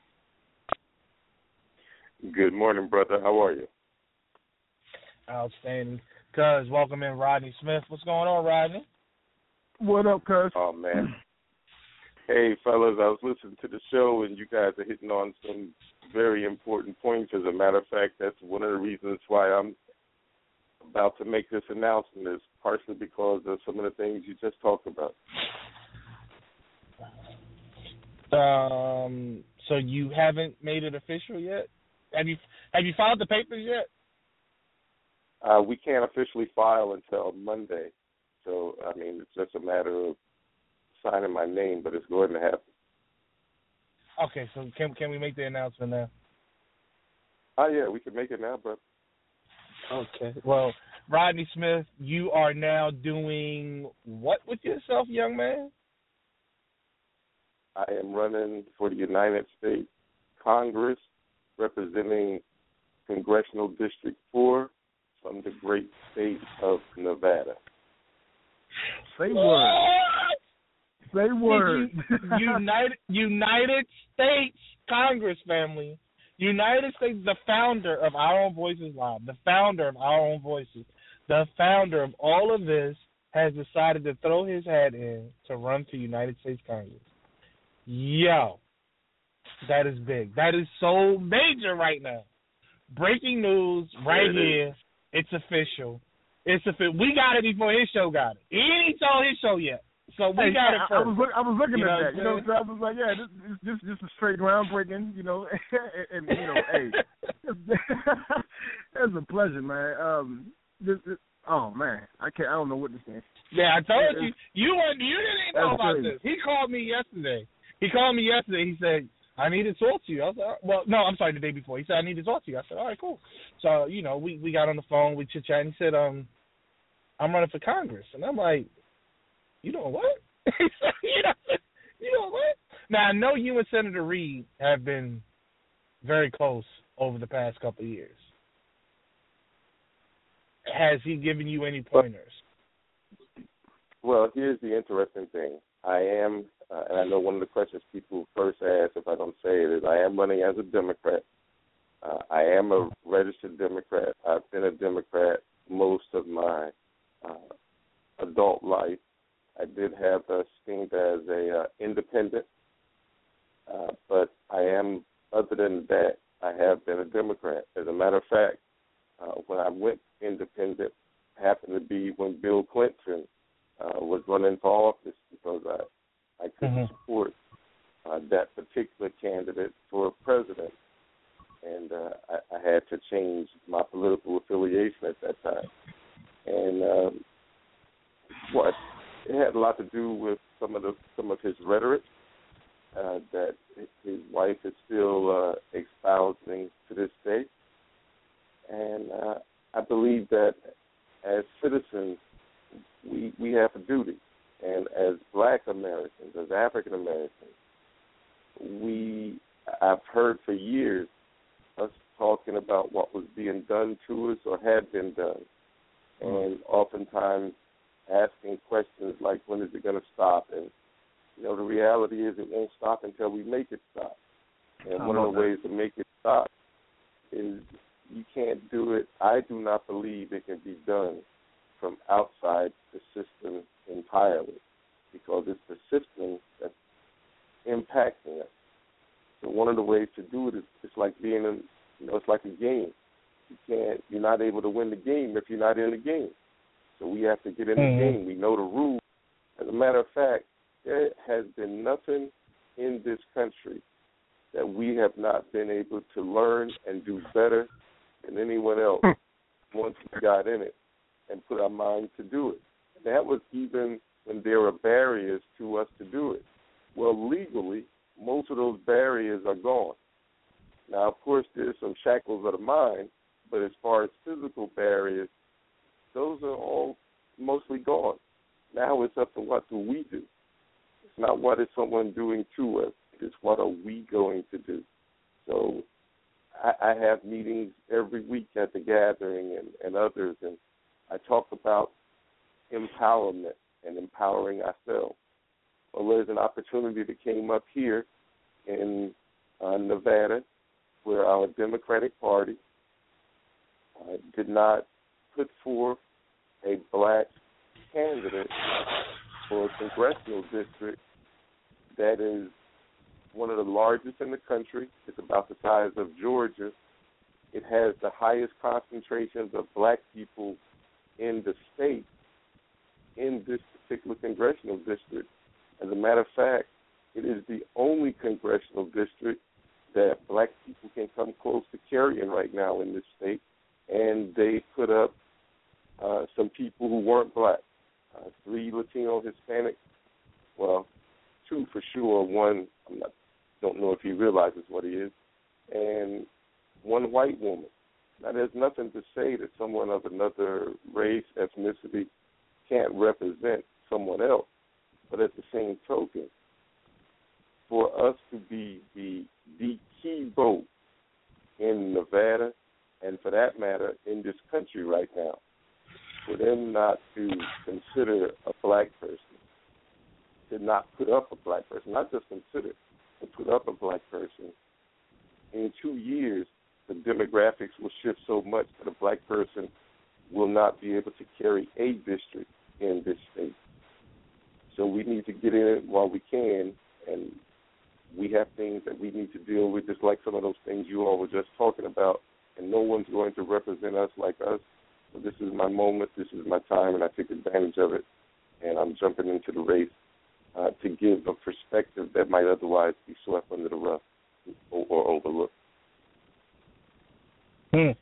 Good morning, brother. How are you? Outstanding. Cuz, welcome in Rodney Smith. What's going on, Rodney? What up, cuz? Oh, man. Hey, fellas, I was listening to the show, and you guys are hitting on some very important points. As a matter of fact, that's one of the reasons why I'm about to make this announcement, is partially because of some of the things you just talked about. Um, so you haven't made it official yet? Have you have you filed the papers yet? Uh, we can't officially file until Monday. So, I mean, it's just a matter of signing my name, but it's going to happen. Okay, so can can we make the announcement now? Oh, yeah, we can make it now, bro. Okay. Well, Rodney Smith, you are now doing what with yourself, young man? I am running for the United States Congress, representing Congressional District four from the great state of Nevada. Say word. Say word. United United States Congress, family. United States, the founder of Our Own Voices Live, the founder of Our Own Voices, the founder of all of this, has decided to throw his hat in to run for United States Congress. Yo, that is big. That is so major right now. Breaking news right it here. Is. It's official. It's official. We got it before his show got it. He ain't told his show yet. So we hey, got I, it first. I was, look, I was looking you at know that. You know, so I was like, yeah, this this this is straight groundbreaking. You know, and, and you know, hey, it's a pleasure, man. Um, this, this, oh man, I can't. I don't know what to say. Yeah, I told you. You weren't. You didn't know about crazy. this. He called me yesterday. He called me yesterday. He said, I need to talk to you. I was like, well, no, I'm sorry, the day before. He said, I need to talk to you. I said, all right, cool. So, you know, we, we got on the phone, we chit-chat, and he said, um, I'm running for Congress. And I'm like, you know what? He said, you know, you know what? Now, I know you and Senator Reid have been very close over the past couple of years. Has he given you any pointers? Well, here's the interesting thing. I am, uh, and I know one of the questions people first ask if I don't say it is, I am running as a Democrat. Uh, I am a registered Democrat. I've been a Democrat most of my uh, adult life. I did have a stint as a uh, independent, uh, but I am, other than that, I have been a Democrat. As a matter of fact, uh, when I went independent, happened to be when Bill Clinton uh, was running for office, because I, I couldn't mm-hmm. support uh, that particular candidate for president. And uh, I, I had to change my political affiliation at that time. And um, what it had a lot to do with some of the some of his rhetoric uh, that his wife is still uh, espousing to this day. And uh, I believe that as citizens, we we have a duty, and as Black Americans, as African Americans, we I've heard for years us talking about what was being done to us or had been done, and oftentimes asking questions like, when is it going to stop? And, you know, the reality is it won't stop until we make it stop. And one of the ways to make it stop is you can't do it. I do not believe it can be done from outside the system entirely, because it's the system that's impacting us. So one of the ways to do it is it's like being in, you know, it's like a game. You can't, you're not able to win the game if you're not in the game. So we have to get in mm-hmm. the game. We know the rules. As a matter of fact, there has been nothing in this country that we have not been able to learn and do better than anyone else once we got in it and put our mind to do it. And that was even when there were barriers to us to do it. Well, legally, most of those barriers are gone. Now, of course, there's some shackles of the mind, but as far as physical barriers, those are all mostly gone. Now it's up to what do we do. It's not what is someone doing to us. It's what are we going to do. So I, I have meetings every week at the gathering and, and others, and I talk about empowerment and empowering ourselves. Well, there's an opportunity that came up here in uh, Nevada where our Democratic Party uh, did not put forth a black candidate for a congressional district that is one of the largest in the country. It's about the size of Georgia. It has the highest concentrations of black people in the state in this particular congressional district. As a matter of fact, it is the only congressional district that black people can come close to carrying right now in this state, and they put up uh, some people who weren't black, uh, three Latino Hispanic, well, two for sure, one, I am don't know if he realizes what he is, and one white woman. Now, there's nothing to say that someone of another race, ethnicity can't represent someone else, but at the same token, for us to be the, the key vote in Nevada, and for that matter, in this country right now, for them not to consider a black person, to not put up a black person, not just consider, but put up a black person, in two years, the demographics will shift so much that a black person will not be able to carry a district in this state. So we need to get in it while we can, and we have things that we need to deal with, just like some of those things you all were just talking about, and no one's going to represent us like us. So this is my moment, this is my time, and I take advantage of it, and I'm jumping into the race uh, to give a perspective that might otherwise be swept under the rug or, or overlooked. Hmm.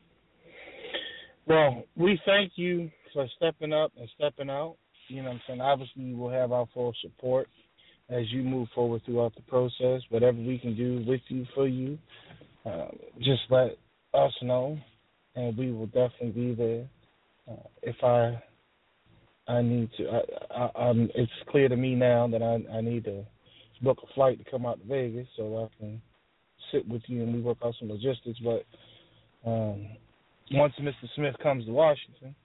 Well, we thank you for stepping up and stepping out. You know what I'm saying? Obviously, we'll have our full support as you move forward throughout the process. Whatever we can do with you, for you, uh, just let us know, and we will definitely be there. Uh, if I I need to, I, I, I'm, it's clear to me now that I, I need to book a flight to come out to Vegas so I can sit with you and we work out some logistics. But um, once Mister Smith comes to Washington,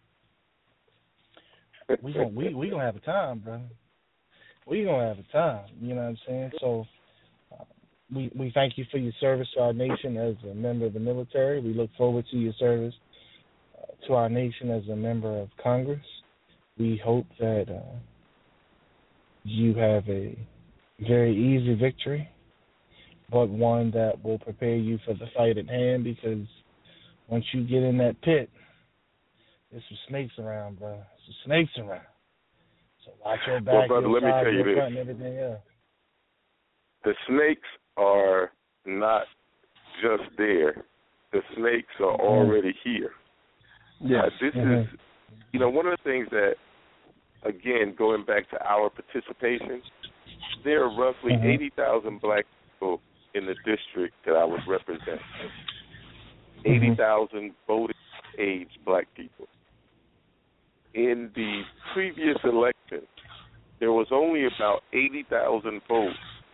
we gonna we we gonna have a time, bro. We gonna have a time. You know what I'm saying? So uh, we we thank you for your service to our nation as a member of the military. We look forward to your service uh, to our nation as a member of Congress. We hope that uh, you have a very easy victory, but one that will prepare you for the fight at hand, because once you get in that pit, there's some snakes around, bro. There's some snakes around. So watch your back, well, brother, your let me side, tell you your this. front, and everything else. The snakes are not just there. The snakes are mm-hmm. already here. Yes. Uh, this mm-hmm. is, you know, one of the things that, again, going back to our participation, there are roughly mm-hmm. eighty eighty thousand black people in the district that I would represent. Mm-hmm. eighty thousand voting age black people. In the previous election, there was only about eighty thousand votes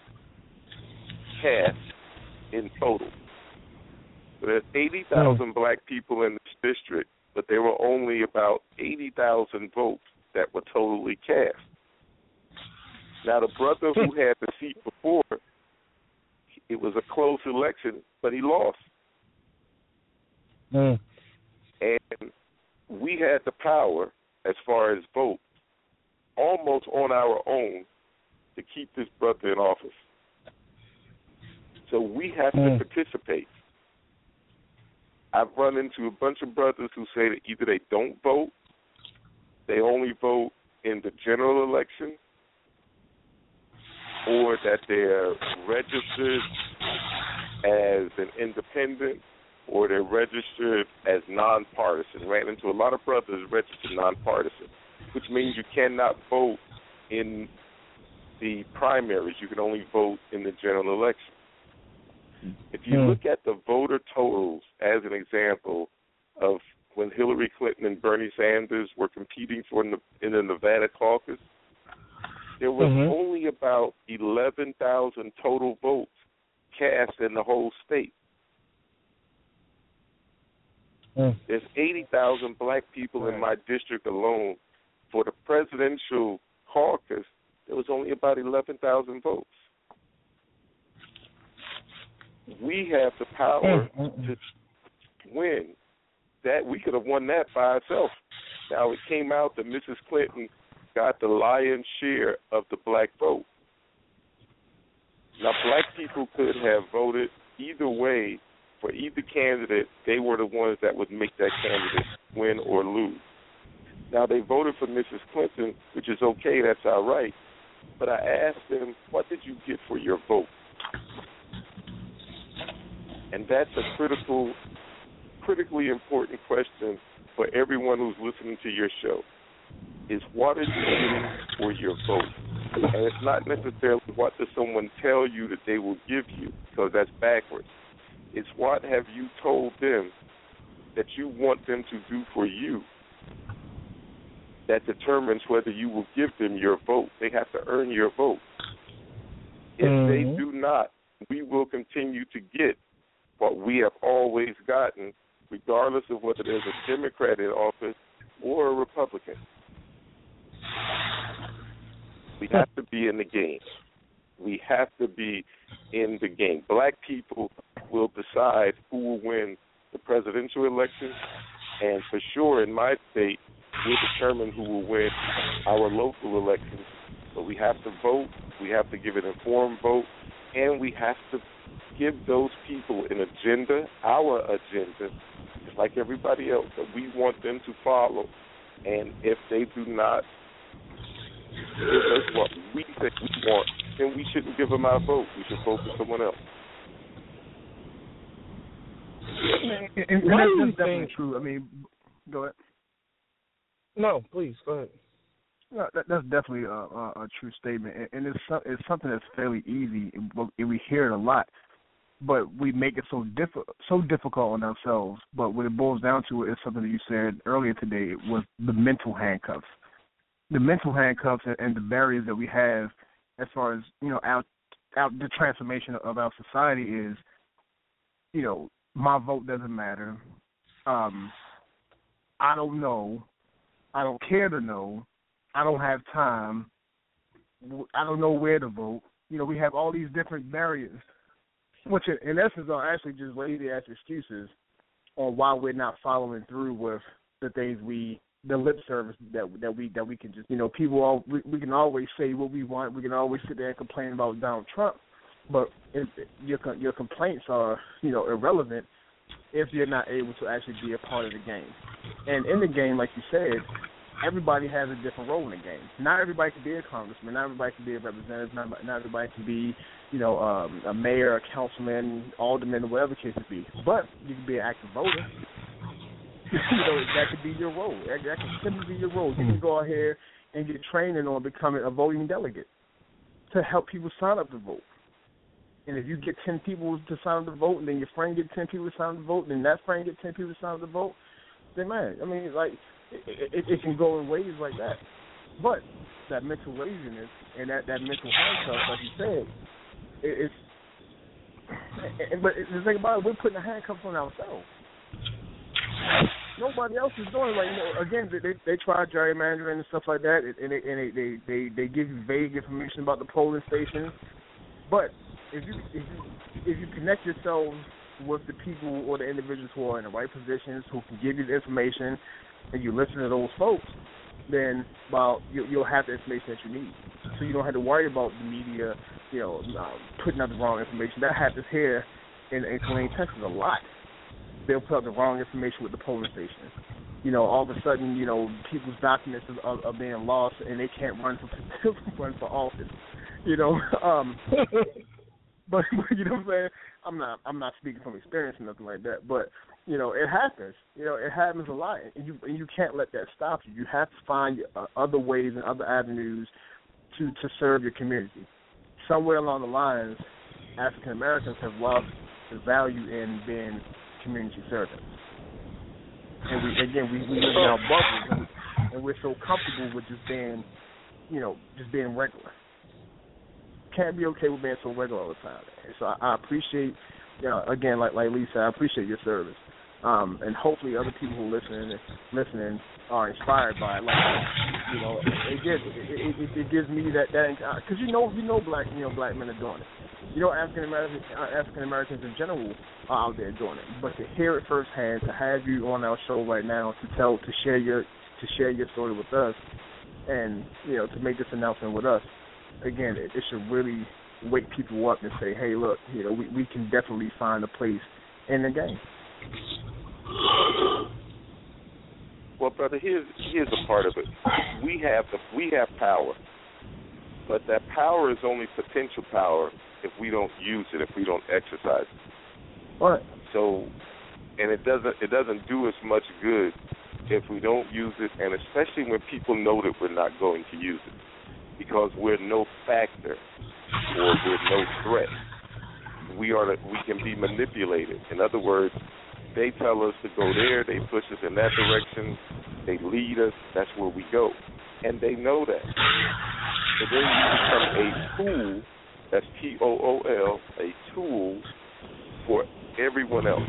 cast in total. So there's eighty thousand mm. black people in this district, but there were only about eighty thousand votes that were totally cast. Now, the brother who had the seat before, it was a close election, but he lost. Mm. And we had the power, as far as votes, almost on our own to keep this brother in office. So we have mm. to participate. I've run into a bunch of brothers who say that either they don't vote, they only vote in the general election, or that they're registered as an independent, or they're registered as nonpartisan. Ran into a lot of brothers registered nonpartisan, which means you cannot vote in the primaries. You can only vote in the general election. If you mm. look at the voter totals as an example of when Hillary Clinton and Bernie Sanders were competing for in the, in the Nevada caucus, there was mm-hmm. only about eleven thousand total votes cast in the whole state. Mm. There's eighty thousand black people right. in my district alone. For the presidential caucus, there was only about eleven thousand votes. We have the power mm-hmm. to win. That we could have won that by ourselves. Now, it came out that Missus Clinton got the lion's share of the black vote. Now, black people could have voted either way for either candidate. They were the ones that would make that candidate win or lose. Now, they voted for Missus Clinton, which is okay, that's all right. But I asked them, what did you get for your vote? And that's a critical, critically important question for everyone who's listening to your show, is what are you getting for your vote? And it's not necessarily what does someone tell you that they will give you, because that's backwards. It's what have you told them that you want them to do for you that determines whether you will give them your vote. They have to earn your vote. If mm-hmm. they do not, we will continue to get what we have always gotten, regardless of whether there's a Democrat in office or a Republican. We have to be in the game. We have to be in the game. Black people will decide who will win the presidential election, and for sure in my state, we'll determine who will win our local elections. But we have to vote, we have to give an informed vote, and we have to give those people an agenda, our agenda, just like everybody else, that we want them to follow. And if they do not give us what we think we want, then we shouldn't give them our vote. We should vote for someone else. And, and, and that's, that's definitely true. I mean, go ahead. No, please, go ahead. No, that, that's definitely a, a, a true statement, and, and it's, it's something that's fairly easy, and we hear it a lot. But we make it so diff- so difficult on ourselves. But what it boils down to is something that you said earlier today, was the mental handcuffs. The mental handcuffs and, and the barriers that we have as far as, you know, out, out the transformation of our society is, you know, my vote doesn't matter. Um, I don't know. I don't care to know. I don't have time. I don't know where to vote. You know, we have all these different barriers, which in essence are actually just lazy-ass excuses on why we're not following through with the things we, the lip service that that we that we can just, you know, people all we, we can always say what we want. We can always sit there and complain about Donald Trump, but if your your complaints are, you know, irrelevant if you're not able to actually be a part of the game. And in the game, like you said, everybody has a different role in the game. Not everybody can be a congressman. Not everybody can be a representative. Not, not everybody can be, you know, um, a mayor, a councilman, alderman, or whatever the case may be. But you can be an active voter. You know, that could be your role. That, that can simply be your role. You can go out here and get training on becoming a voting delegate to help people sign up to vote. And if you get ten people to sign up to vote, and then your friend gets ten people to sign up to vote, and then that friend gets ten people to sign up to vote, then, man, I mean, like, it, it, it can go in ways like that. But that mental laziness and that, that mental handcuff, like you said, it, it's – but the thing about it, we're putting the handcuffs on ourselves. Nobody else is doing it. Like, you know, again, they they try gerrymandering and stuff like that, and they and they, they, they, they give you vague information about the polling stations. But if you if you if you connect yourselves with the people or the individuals who are in the right positions, who can give you the information, and you listen to those folks, then well, you, you'll have the information that you need. So you don't have to worry about the media, you know, uh, putting out the wrong information. That happens here in, in Killeen, Texas a lot. They'll put out the wrong information with the polling station. You know, all of a sudden, you know, people's documents are, are being lost and they can't run for run for office. You know, um, but, but you know what I'm saying. I'm not I'm not speaking from experience or nothing like that, but you know, it happens. You know, it happens a lot, and you and you can't let that stop you. You have to find uh, other ways and other avenues to, to serve your community. Somewhere along the lines, African Americans have lost the value in being community servants. And we again we, we live in our bubbles, and, and we're so comfortable with just being, you know, just being regular. Can't be okay with being so regular all the time. And so I, I appreciate, you know, again, like like Lisa, I appreciate your service. Um, and hopefully other people who are listening listening are inspired by it. Like, you know, it gives it, it, it gives me that that because you know you know black you know black men are doing it. You know, African Americans uh, African Americans in general are out there doing it. But to hear it firsthand, to have you on our show right now, to tell to share your to share your story with us, and you know to make this announcement with us. Again, it, it should really wake people up and say, hey, look, you know, we, we can definitely find a place in the game. Well, brother, here's here's a part of it. We have the, we have power, but that power is only potential power if we don't use it, if we don't exercise it. Right. So, and it doesn't it doesn't do us much good if we don't use it, and especially when people know that we're not going to use it. Because we're no factor or we're no threat. We are. We can be manipulated. In other words, they tell us to go there, they push us in that direction, they lead us, that's where we go. And they know that. So then we become a tool, that's T O O L, a tool for everyone else.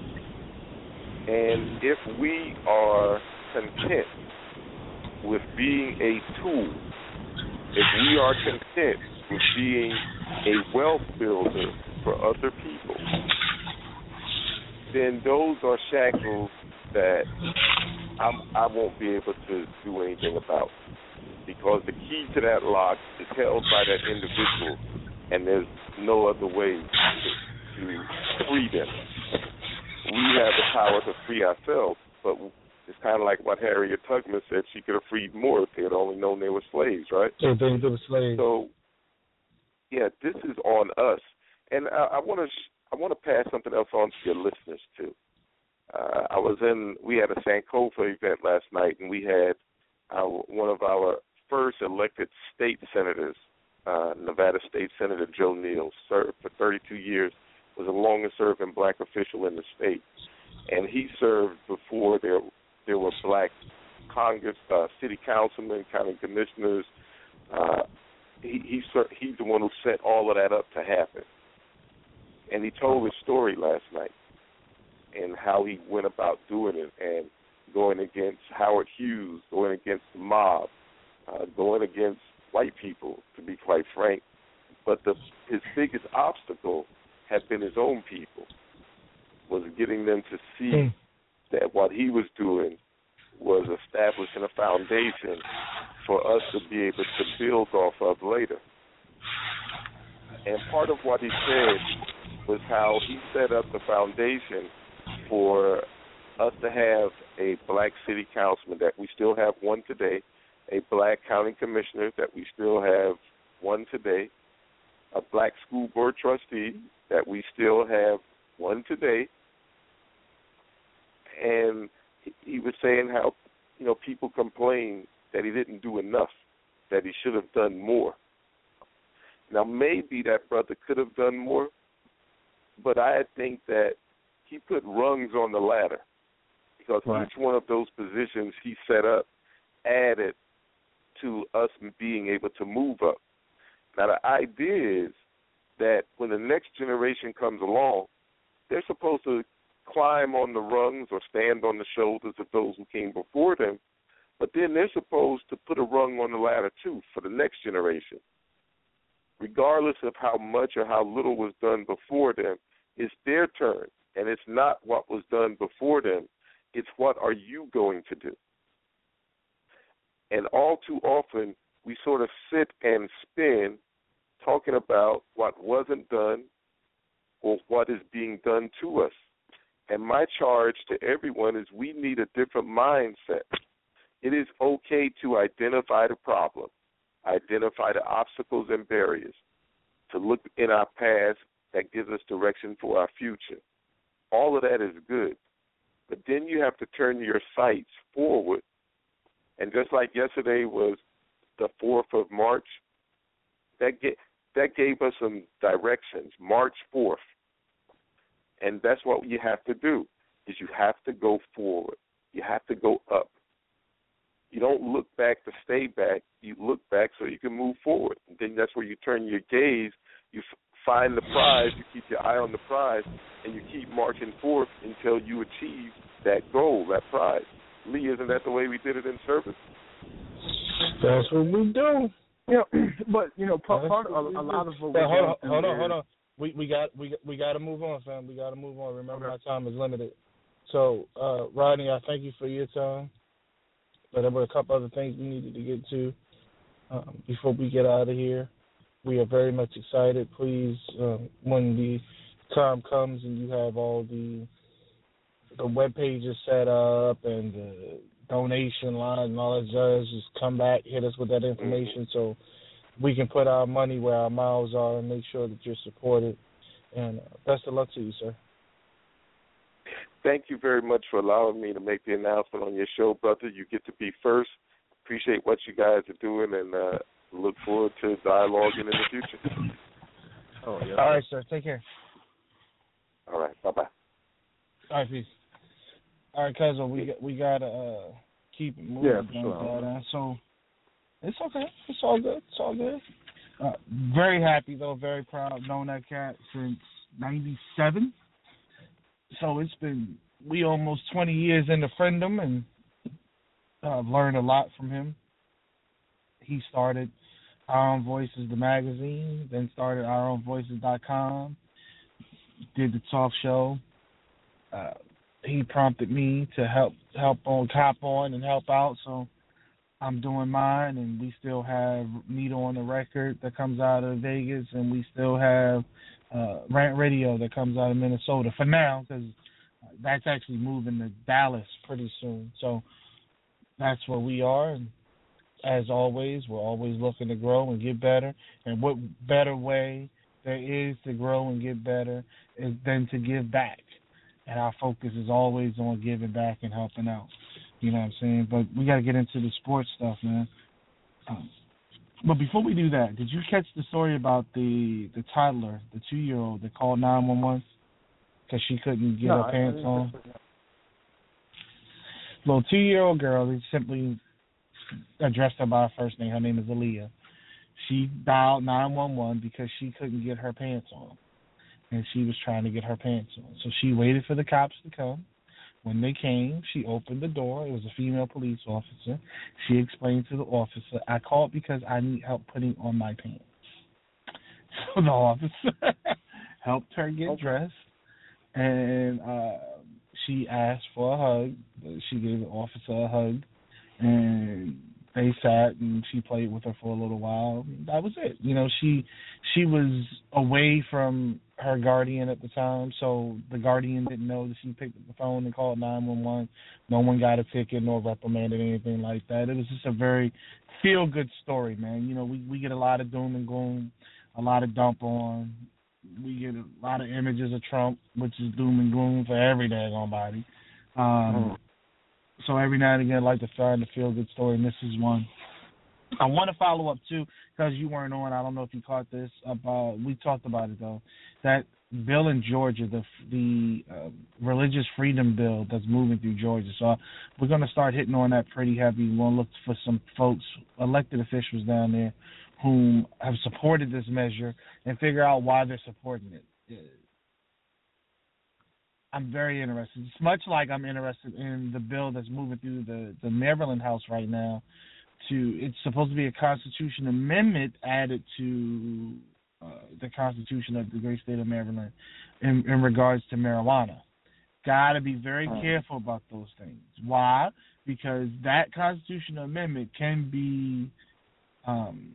And if we are content with being a tool, if we are content with being a wealth builder for other people, then those are shackles that I'm, I won't be able to do anything about, because the key to that lock is held by that individual, and there's no other way to, to free them. We have the power to free ourselves, but it's kind of like what Harriet Tubman said. She could have freed more if they had only known they were slaves, right? Yeah, they were slaves. So, yeah, this is on us. And I want to sh- I want to pass something else on to your listeners, too. Uh, I was in, we had a Sankofa event last night, and we had uh, one of our first elected state senators, uh, Nevada State Senator Joe Neal, served for thirty-two years, was the longest-serving black official in the state. And he served before there there were black Congress, uh, city councilmen, county commissioners. Uh, he, he he's the one who set all of that up to happen. And he told his story last night and how he went about doing it and going against Howard Hughes, going against the mob, uh, going against white people, to be quite frank. But the, his biggest obstacle had been his own people, was getting them to see mm. that what he was doing was establishing a foundation for us to be able to build off of later. And part of what he said was how he set up the foundation for us to have a black city councilman, that we still have one today, a black county commissioner, that we still have one today, a black school board trustee, that we still have one today. And he was saying how, you know, people complain that he didn't do enough, that he should have done more. Now, maybe that brother could have done more, but I think that he put rungs on the ladder, because right. each one of those positions he set up added to us being able to move up. Now, the idea is that when the next generation comes along, they're supposed to climb on the rungs or stand on the shoulders of those who came before them, but then they're supposed to put a rung on the ladder, too, for the next generation. Regardless of how much or how little was done before them, it's their turn, and it's not what was done before them. It's what are you going to do? And all too often, we sort of sit and spin talking about what wasn't done or what is being done to us. And my charge to everyone is we need a different mindset. It is okay to identify the problem, identify the obstacles and barriers, to look in our past that gives us direction for our future. All of that is good. But then you have to turn your sights forward. And just like yesterday was the fourth of March, that, get, that gave us some directions, March fourth. And that's what you have to do, is you have to go forward. You have to go up. You don't look back to stay back. You look back so you can move forward. And then that's where you turn your gaze. You f- find the prize. You keep your eye on the prize, and you keep marching forth until you achieve that goal, that prize. Lee, isn't that the way we did it in service? That's what we do. Yeah, but you know, part, part a, a lot of what but we're hold on, going hold on, is, hold on. We we got we we got to move on, fam. We got to move on. Remember, okay. our time is limited. So, uh, Rodney, I thank you for your time. But there were a couple other things we needed to get to um, before we get out of here. We are very much excited. Please, um, when the time comes and you have all the the web pages set up and the donation line and all that jazz, just come back, hit us with that information so we can put our money where our mouths are and make sure that you're supported. And uh, best of luck to you, sir. Thank you very much for allowing me to make the announcement on your show, brother. You get to be first. Appreciate what you guys are doing, and uh, look forward to dialoguing in the future. Oh, yeah. All right, sir. Take care. All right. Bye-bye. All right, peace. All right, Cuzzo, we got, we got to uh, keep it moving. Yeah, for sure. Uh, so it's okay. It's all good. It's all good. Uh, very happy, though, very proud. Known that cat since ninety-seven. So it's been, we almost twenty years into friendom, and uh, I've learned a lot from him. He started Our Own Voices, the magazine, then started our own voices dot com, did the talk show. Uh, he prompted me to help help on, cop on and help out, so I'm doing mine, and we still have Needle on the Record that comes out of Vegas, and we still have uh, Rant Radio that comes out of Minnesota for now, because that's actually moving to Dallas pretty soon. So that's where we are, and as always, we're always looking to grow and get better. And what better way there is to grow and get better is than to give back. And our focus is always on giving back and helping out. You know what I'm saying? But we got to get into the sports stuff, man. Um, but before we do that, did you catch the story about the, the toddler, the two-year-old that called nine one one because she couldn't get no, her pants on? Little two-year-old girl, they simply addressed her by her first name. Her name is Aaliyah. She dialed nine one one because she couldn't get her pants on, and she was trying to get her pants on. So she waited for the cops to come. When they came, she opened the door. It was a female police officer. She explained to the officer, I called because I need help putting on my pants. So the officer helped her get okay. dressed, and uh, she asked for a hug. She gave the officer a hug, and they sat and she played with her for a little while. That was it. You know, she she was away from her guardian at the time, so the guardian didn't know that she picked up the phone and called nine one one. No one got a ticket nor reprimanded, anything like that. It was just a very feel-good story, man. You know, we, we get a lot of doom and gloom, a lot of dump on. We get a lot of images of Trump, which is doom and gloom for every daggone body. Um, mm. So every now and again, I like to find a feel-good story, and this is one. I want to follow up, too, because you weren't on. I don't know if you caught this. About, we talked about it, though. That bill in Georgia, the the uh, religious freedom bill that's moving through Georgia. So we're going to start hitting on that pretty heavy. We're going to look for some folks, elected officials down there, who have supported this measure and figure out why they're supporting it. I'm very interested. It's much like I'm interested in the bill that's moving through the, the Maryland House right now. To it's supposed to be a Constitution amendment added to uh, the Constitution of the great state of Maryland in, in regards to marijuana. Got to be very careful about those things. Why? Because that constitutional amendment can be um,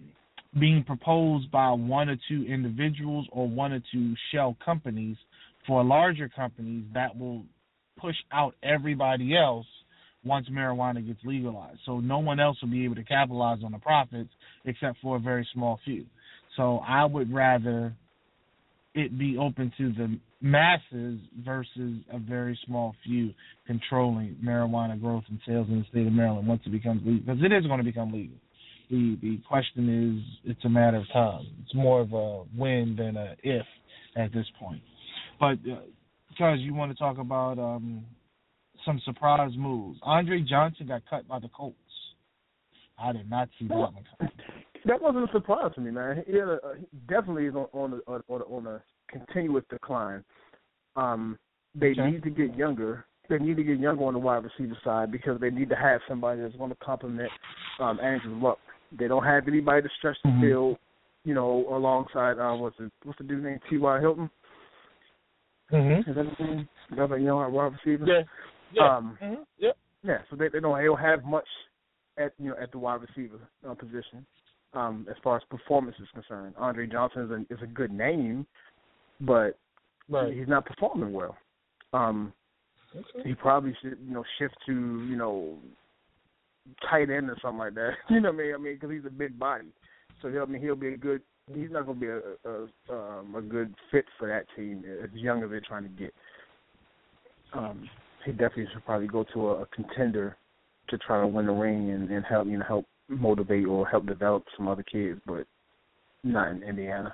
being proposed by one or two individuals or one or two shell companies for larger companies that will push out everybody else once marijuana gets legalized. So no one else will be able to capitalize on the profits except for a very small few. So I would rather it be open to the masses versus a very small few controlling marijuana growth and sales in the state of Maryland once it becomes legal, because it is going to become legal. The the question is, it's a matter of time. It's more of a when than a if at this point. But uh, because you want to talk about um, some surprise moves, Andre Johnson got cut by the Colts. I did not see that one coming. That wasn't a surprise to me, man. He, had a, he definitely is on on a, on a, on a continuous decline. Um, they okay. need to get younger. They need to get younger on the wide receiver side because they need to have somebody that's going to complement um, Andrew Luck. They don't have anybody to stretch the mm-hmm. field, you know, alongside uh, what's the what's the dude's name? T Y. Hilton. Mm-hmm. Is that his name? Another young wide receiver. Yeah. Yeah. Um, mm-hmm. Yep. Yeah. So they, they don't they don't have much at you know at the wide receiver uh, position. Um, as far as performance is concerned, Andre Johnson is a, is a good name, but right. he's not performing well. Um, okay. He probably should, you know, shift to, you know, tight end or something like that. You know what I mean? I mean, because he's a big body, so he'll, I mean, he'll be a good. He's not going to be a a, um, a good fit for that team as young as they're trying to get. Um, he definitely should probably go to a, a contender to try to win the ring and, and help, you know, help. motivate or help develop some other kids, but not in Indiana.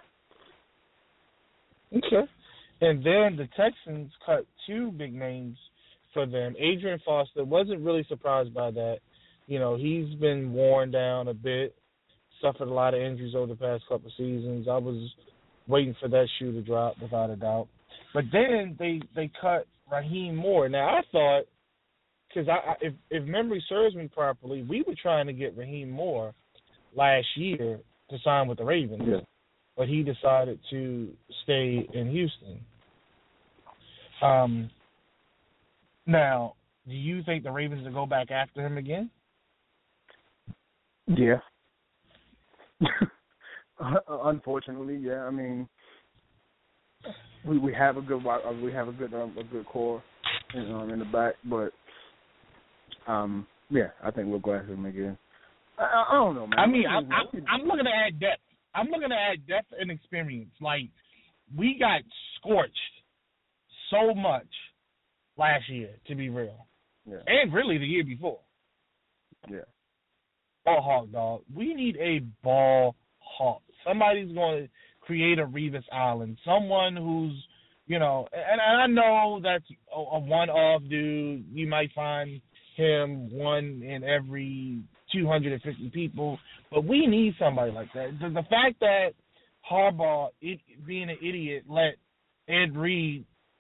Okay. And then the Texans cut two big names for them. Adrian Foster, wasn't really surprised by that. You know, he's been worn down a bit, suffered a lot of injuries over the past couple of seasons. I was waiting for that shoe to drop, without a doubt. But then they, they cut Raheem Moore. Now, I thought, because I, I, if, if memory serves me properly, we were trying to get Raheem Moore last year to sign with the Ravens, yeah. but he decided to stay in Houston. Um, now, do you think the Ravens will go back after him again? Yeah. Unfortunately, yeah. I mean, we we have a good we have a good um, a good core in, um, in the back, but. Um, yeah, I think we'll go after him again. I, I don't know, man. I mean, I, I, I'm looking to add depth. I'm looking to add depth and experience. Like, we got scorched so much last year, to be real. Yeah. And really the year before. Yeah. Ball hawk, dog. We need a ball hawk. Somebody's going to create a Revis Island. Someone who's, you know, and, and I know that's a, a one-off dude. You might find him one in every two hundred fifty people, but we need somebody like that. The, the fact that Harbaugh, it, being an idiot, let Ed Reed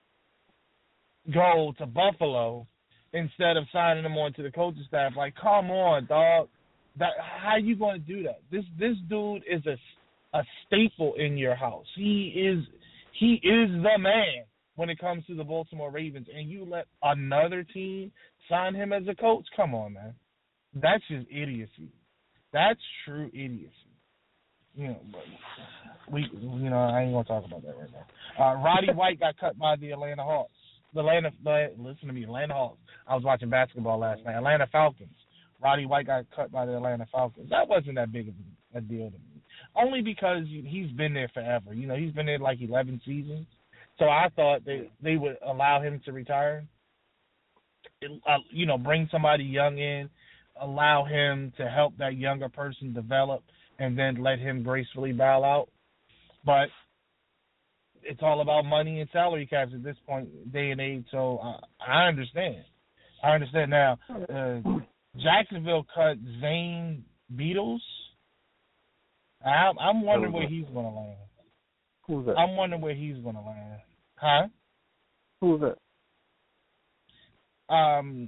go to Buffalo instead of signing him on to the coaching staff, like, come on, dog. That, how you going to do that? This this dude is a, a staple in your house. He is he is the man when it comes to the Baltimore Ravens, and you let another team sign him as a coach? Come on, man. That's just idiocy. That's true idiocy. You know, but we, you know, I ain't gonna talk about that right now. Uh, Roddy White got cut by the Atlanta Hawks. The Atlanta, listen to me, Atlanta Hawks. I was watching basketball last night. Atlanta Falcons. Roddy White got cut by the Atlanta Falcons. That wasn't that big of a deal to me. Only because he's been there forever. You know, he's been there like eleven seasons. So I thought they they would allow him to retire. It, uh, you know, bring somebody young in, allow him to help that younger person develop, and then let him gracefully bow out. But it's all about money and salary caps at this point, day and age. So uh, I understand. I understand now. Uh, Jacksonville cut Zane Beatles. I'm, I'm wondering where he's going to land. Who's that? I'm wondering where he's going to land. Huh? Who's that? Um,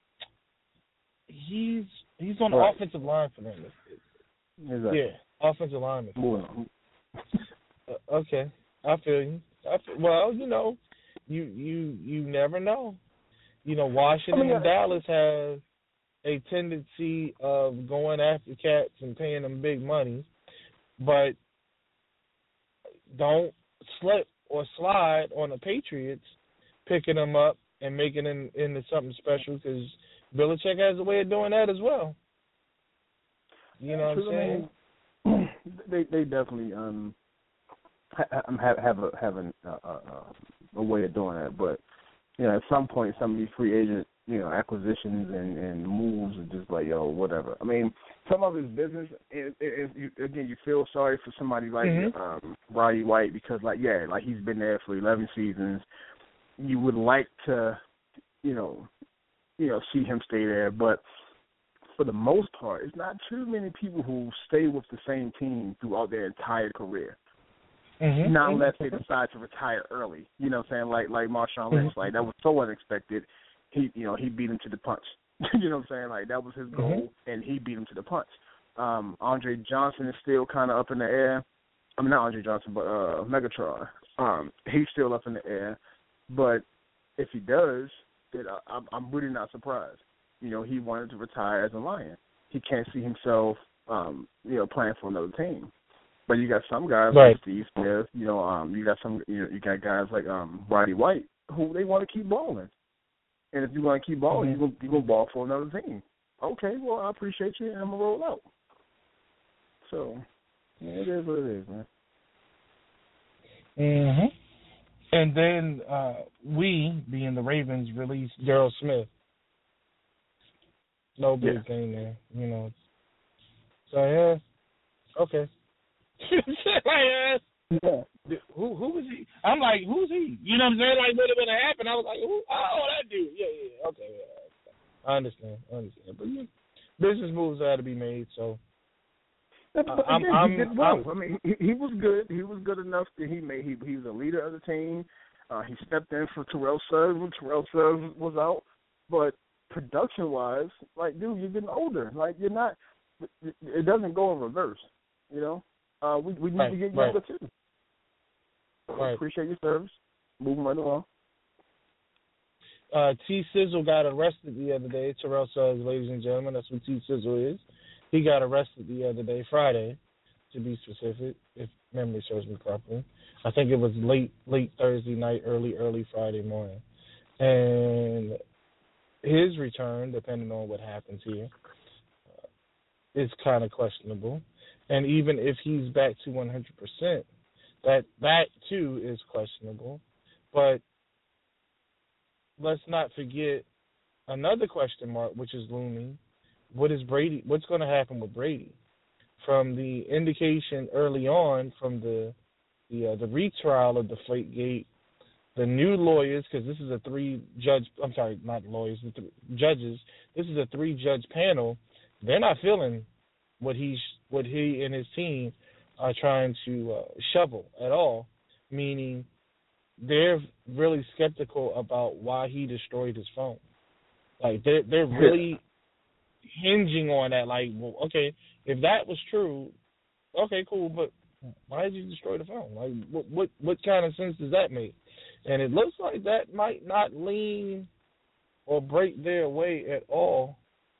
he's he's on right. the offensive line for them. Is that? Yeah, offensive lineman. Well, uh, okay, I feel you. I feel, well, you know, you you you never know. You know, Washington I mean, and I, Dallas have a tendency of going after cats and paying them big money. but don't slip or slide on the Patriots picking them up and making them into something special, because Belichick has a way of doing that as well. You know what I'm saying? I mean, they they definitely um have have a have an, uh, uh, a way of doing that, but you know, at some point, some of these free agent, you know, acquisitions and, and moves are just like, yo, whatever. I mean, some of his business, is, is, you, again, you feel sorry for somebody like mm-hmm. um, Roddy White, because, like, yeah, like he's been there for eleven seasons. You would like to, you know, you know, see him stay there, but for the most part, it's not too many people who stay with the same team throughout their entire career. Mm-hmm. Not unless they decide to retire early. You know what I'm saying? Like like Marshawn Lynch. Mm-hmm. Like, that was so unexpected. He you know, he beat him to the punch. You know what I'm saying? Like, that was his goal, mm-hmm. and he beat him to the punch. Um, Andre Johnson is still kind of up in the air. I mean, not Andre Johnson, but uh, Megatron. Um, he's still up in the air. But if he does, then I, I'm really not surprised. You know, he wanted to retire as a Lion. He can't see himself, um, you know, playing for another team. But you got some guys right. like Steve Smith, you know, um, you got some, you know, you got guys like um, Roddy White who they want to keep balling. And if you want to keep balling, mm-hmm. you're going you're to ball for another team. Okay, well, I appreciate you, and I'm going to roll out. So, yeah, it is what it is, man. Mm-hmm. And then uh, we, being the Ravens, released Daryl Smith. No big yeah. thing there, you know. So, yeah, okay. like, uh, yeah. Who who was he? I'm like, who's he? You know what I'm saying? Like, what would have happened? I was like, who? Oh, that dude. Yeah, yeah, okay. Yeah. I understand. I understand. But yeah, business moves had to be made, so. But uh, again, I'm, he I'm, did well. I'm, I mean, he, he was good. He was good enough that he made. He he was a leader of the team. Uh, he stepped in for Terrell Suggs when Terrell Suggs was out. But production-wise, like, dude, you're getting older. Like, you're not. It doesn't go in reverse. You know. Uh, we we need right, to get right. younger too. Right. Appreciate your service. Moving right along. Uh, T Sizzle got arrested the other day. Terrell Suggs, ladies and gentlemen, that's what T Sizzle is. He got arrested the other day, Friday, to be specific, if memory serves me properly. I think it was late, late Thursday night, early, early Friday morning. And his return, depending on what happens here, uh, is kind of questionable. And even if he's back to one hundred percent, that that too is questionable. But let's not forget another question mark, which is looming. What is Brady? What's going to happen with Brady? From the indication early on, from the the uh, the retrial of Deflategate, the new lawyers, because this is a three judge. I'm sorry, not lawyers, the th- judges. This is a three judge panel. They're not feeling what he's what he and his team are trying to uh, shovel at all, meaning they're really skeptical about why he destroyed his phone. Like, they're, they're really hinging on that, like, well, okay, if that was true, okay, cool, but why did you destroy the phone? Like, what, what, what kind of sense does that make? And it looks like that might not lean or break their way at all.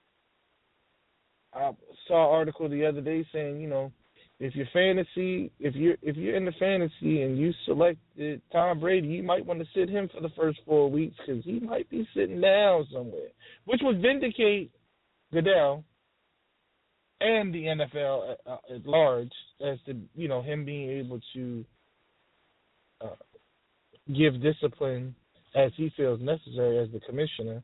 I saw an article the other day saying, you know, if your fantasy, if you're if you're in the fantasy and you selected Tom Brady, you might want to sit him for the first four weeks because he might be sitting down somewhere, which would vindicate Goodell and the N F L at, at large as to, you know, him being able to uh, give discipline as he feels necessary as the commissioner.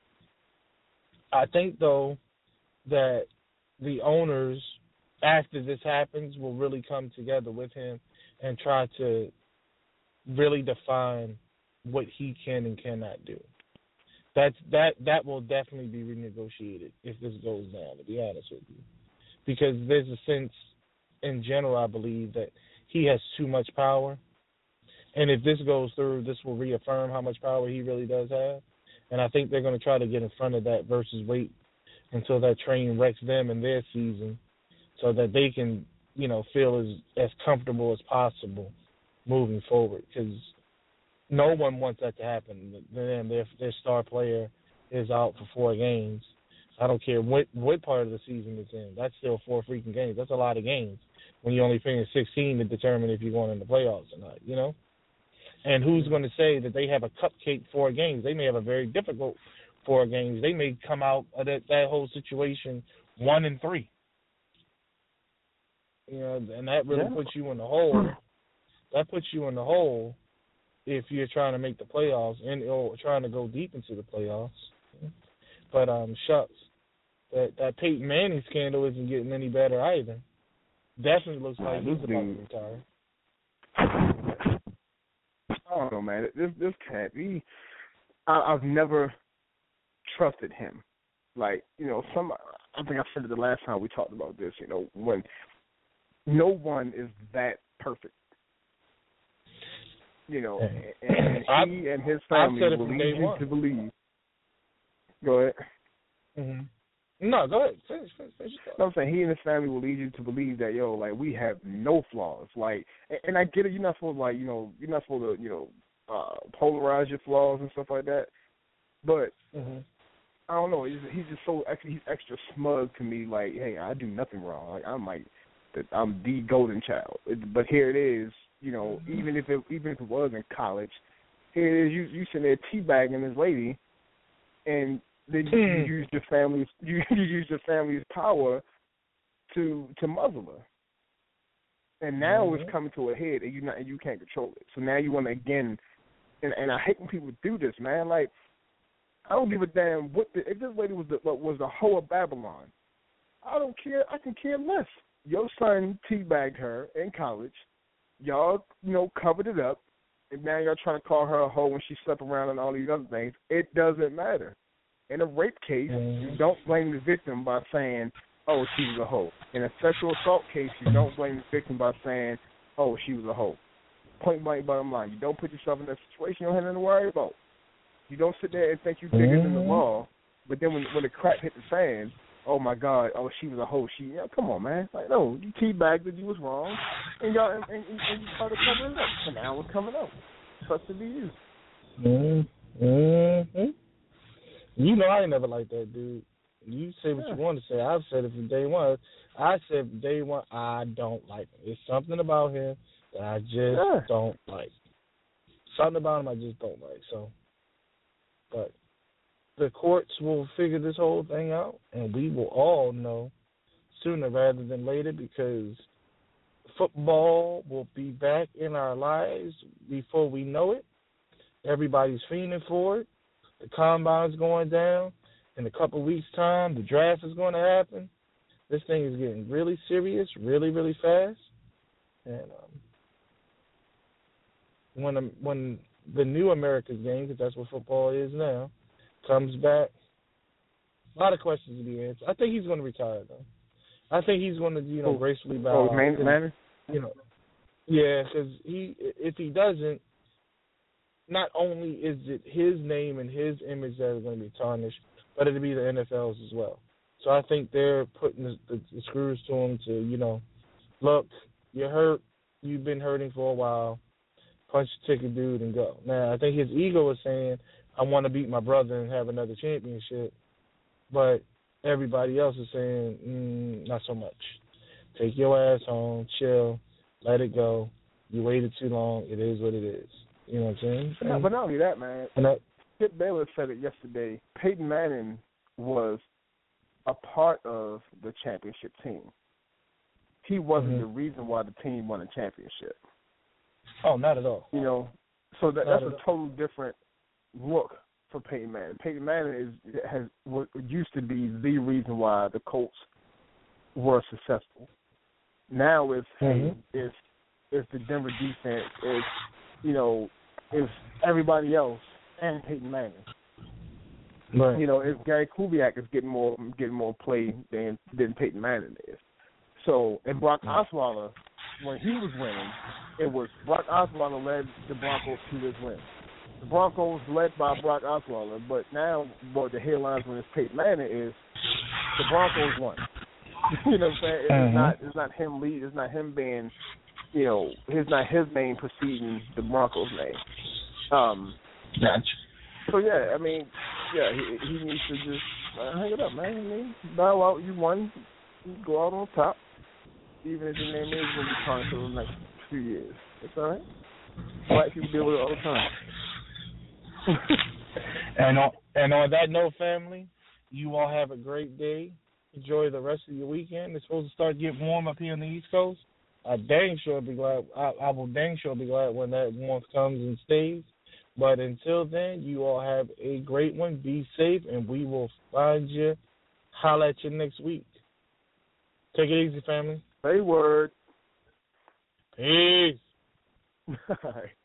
I think, though, that the owners, after this happens, will really come together with him and try to really define what he can and cannot do. That's that that will definitely be renegotiated if this goes down, to be honest with you. Because there's a sense in general, I believe, that he has too much power. And if this goes through, this will reaffirm how much power he really does have. And I think they're going to try to get in front of that versus wait until that train wrecks them in their season so that they can, you know, feel as, as comfortable as possible moving forward. Because no one wants that to happen. Then their, their star player is out for four games. I don't care what, what part of the season it's in. That's still four freaking games. That's a lot of games when you're only paying sixteen to determine if you're going in the playoffs or not, you know? And who's going to say that they have a cupcake four games? They may have a very difficult four games. They may come out of that, that whole situation one and three. You know, and that really yeah. puts you in the hole. That puts you in the hole if you're trying to make the playoffs and or trying to go deep into the playoffs. But um, shucks, that that Peyton Manning scandal isn't getting any better either. Definitely looks like he's about to retire. I don't know, man. This this cat, he, I, I've never trusted him. Like, you know, some. I think I said it the last time we talked about this. You know, when no one is that perfect. You know, and, and he and his family will lead you to believe. Go ahead. Mm-hmm. No, go ahead. Finish, finish, finish. No, I'm saying he and his family will lead you to believe that, yo, like, we have no flaws. Like, and, and I get it. You're not supposed to, like, you know, you're not supposed to, you know, uh, polarize your flaws and stuff like that. But mm-hmm. I don't know. He's, he's just so extra, he's extra smug to me. Like, hey, I do nothing wrong. Like, I'm like, I'm the golden child. But here it is. You know, even if it even if it was in college, here it is. You you sitting there teabagging this lady, and then you, you use your family's you, you use your family's power to to muzzle her. And now mm-hmm. it's coming to a head, and you not and you can't control it. So now you want to again, and and I hate when people do this, man. Like, I don't give a damn what the, if this lady was the was the hoe of Babylon. I don't care. I can care less. Your son teabagged her in college. Y'all, you know, covered it up, and now y'all trying to call her a hoe when she slept around and all these other things. It doesn't matter. In a rape case, mm-hmm. you don't blame the victim by saying, oh, she was a hoe. In a sexual assault case, you don't blame the victim by saying, oh, she was a hoe. Point blank, bottom line. You don't put yourself in that situation you don't have nothing to worry about. You don't sit there and think you're bigger mm-hmm. than the law, but then when, when the crap hit the fan, oh, my God, oh, she was a hoe. She, yeah, come on, man. Like, no, you teabagged that you was wrong, and y'all and, and, and you tried to cover it up. So now it's coming out. Sucks to be you. Mm-hmm. You know I ain't never like that, dude. You say what yeah. you want to say. I've said it from day one. I said from day one, I don't like him. There's something about him that I just yeah. don't like. Something about him I just don't like. So, but the courts will figure this whole thing out, and we will all know sooner rather than later, because football will be back in our lives before we know it. Everybody's fiending for it. The combine's going down. In a couple of weeks' time, the draft is going to happen. This thing is getting really serious, really, really fast. And um, when um, when the new America's game, because that's what football is now, comes back, a lot of questions to be answered. I think he's going to retire, though. I think he's going to, you know, gracefully bow. Oh, man, man. You know, yeah, because he, if he doesn't, not only is it his name and his image that are going to be tarnished, but it'll be the N F L's as well. So I think they're putting the, the, the screws to him to, you know, look, you're hurt, you've been hurting for a while, punch the ticket, dude, and go. Now, I think his ego is saying, I want to beat my brother and have another championship, but everybody else is saying, mm, not so much. Take your ass home, chill, let it go. You waited too long. It is what it is. You know what I'm saying? No, but not only that, man. And that, Skip Bayless said it yesterday. Peyton Manning was a part of the championship team. He wasn't mm-hmm. the reason why the team won a championship. Oh, not at all. You know, so that, that's a total different look for Peyton Manning. Peyton Manning is has what used to be the reason why the Colts were successful. Now it's mm-hmm. hey, it's it's the Denver defense. It's you know it's everybody else and Peyton Manning. Right. You know, if Gary Kubiak is getting more getting more play than than Peyton Manning is. So, and Brock Osweiler, when he was winning, it was Brock Osweiler led the Broncos to this win. The Broncos led by Brock Osweiler, but now what the headlines when it's Peyton Manning is the Broncos won. You know what I'm saying? It's mm-hmm. not it's not him lead. It's not him being, you know, it's not his name preceding the Broncos' name. Um, gotcha. So yeah, I mean, yeah, he, he needs to just uh, hang it up, man. I mean, bow out. You won. You go out on top. even if your name is going to be tarnished for the next few years. It's all right. Black people deal with it all the time. and on and on that note, family, you all have a great day. Enjoy the rest of your weekend. It's supposed to start getting warm up here on the East Coast. I dang sure be glad. I, I will dang sure be glad when that warmth comes and stays. But until then, you all have a great one. Be safe, and we will find you. Holla at you next week. Take it easy, family. Say word. Peace. All right.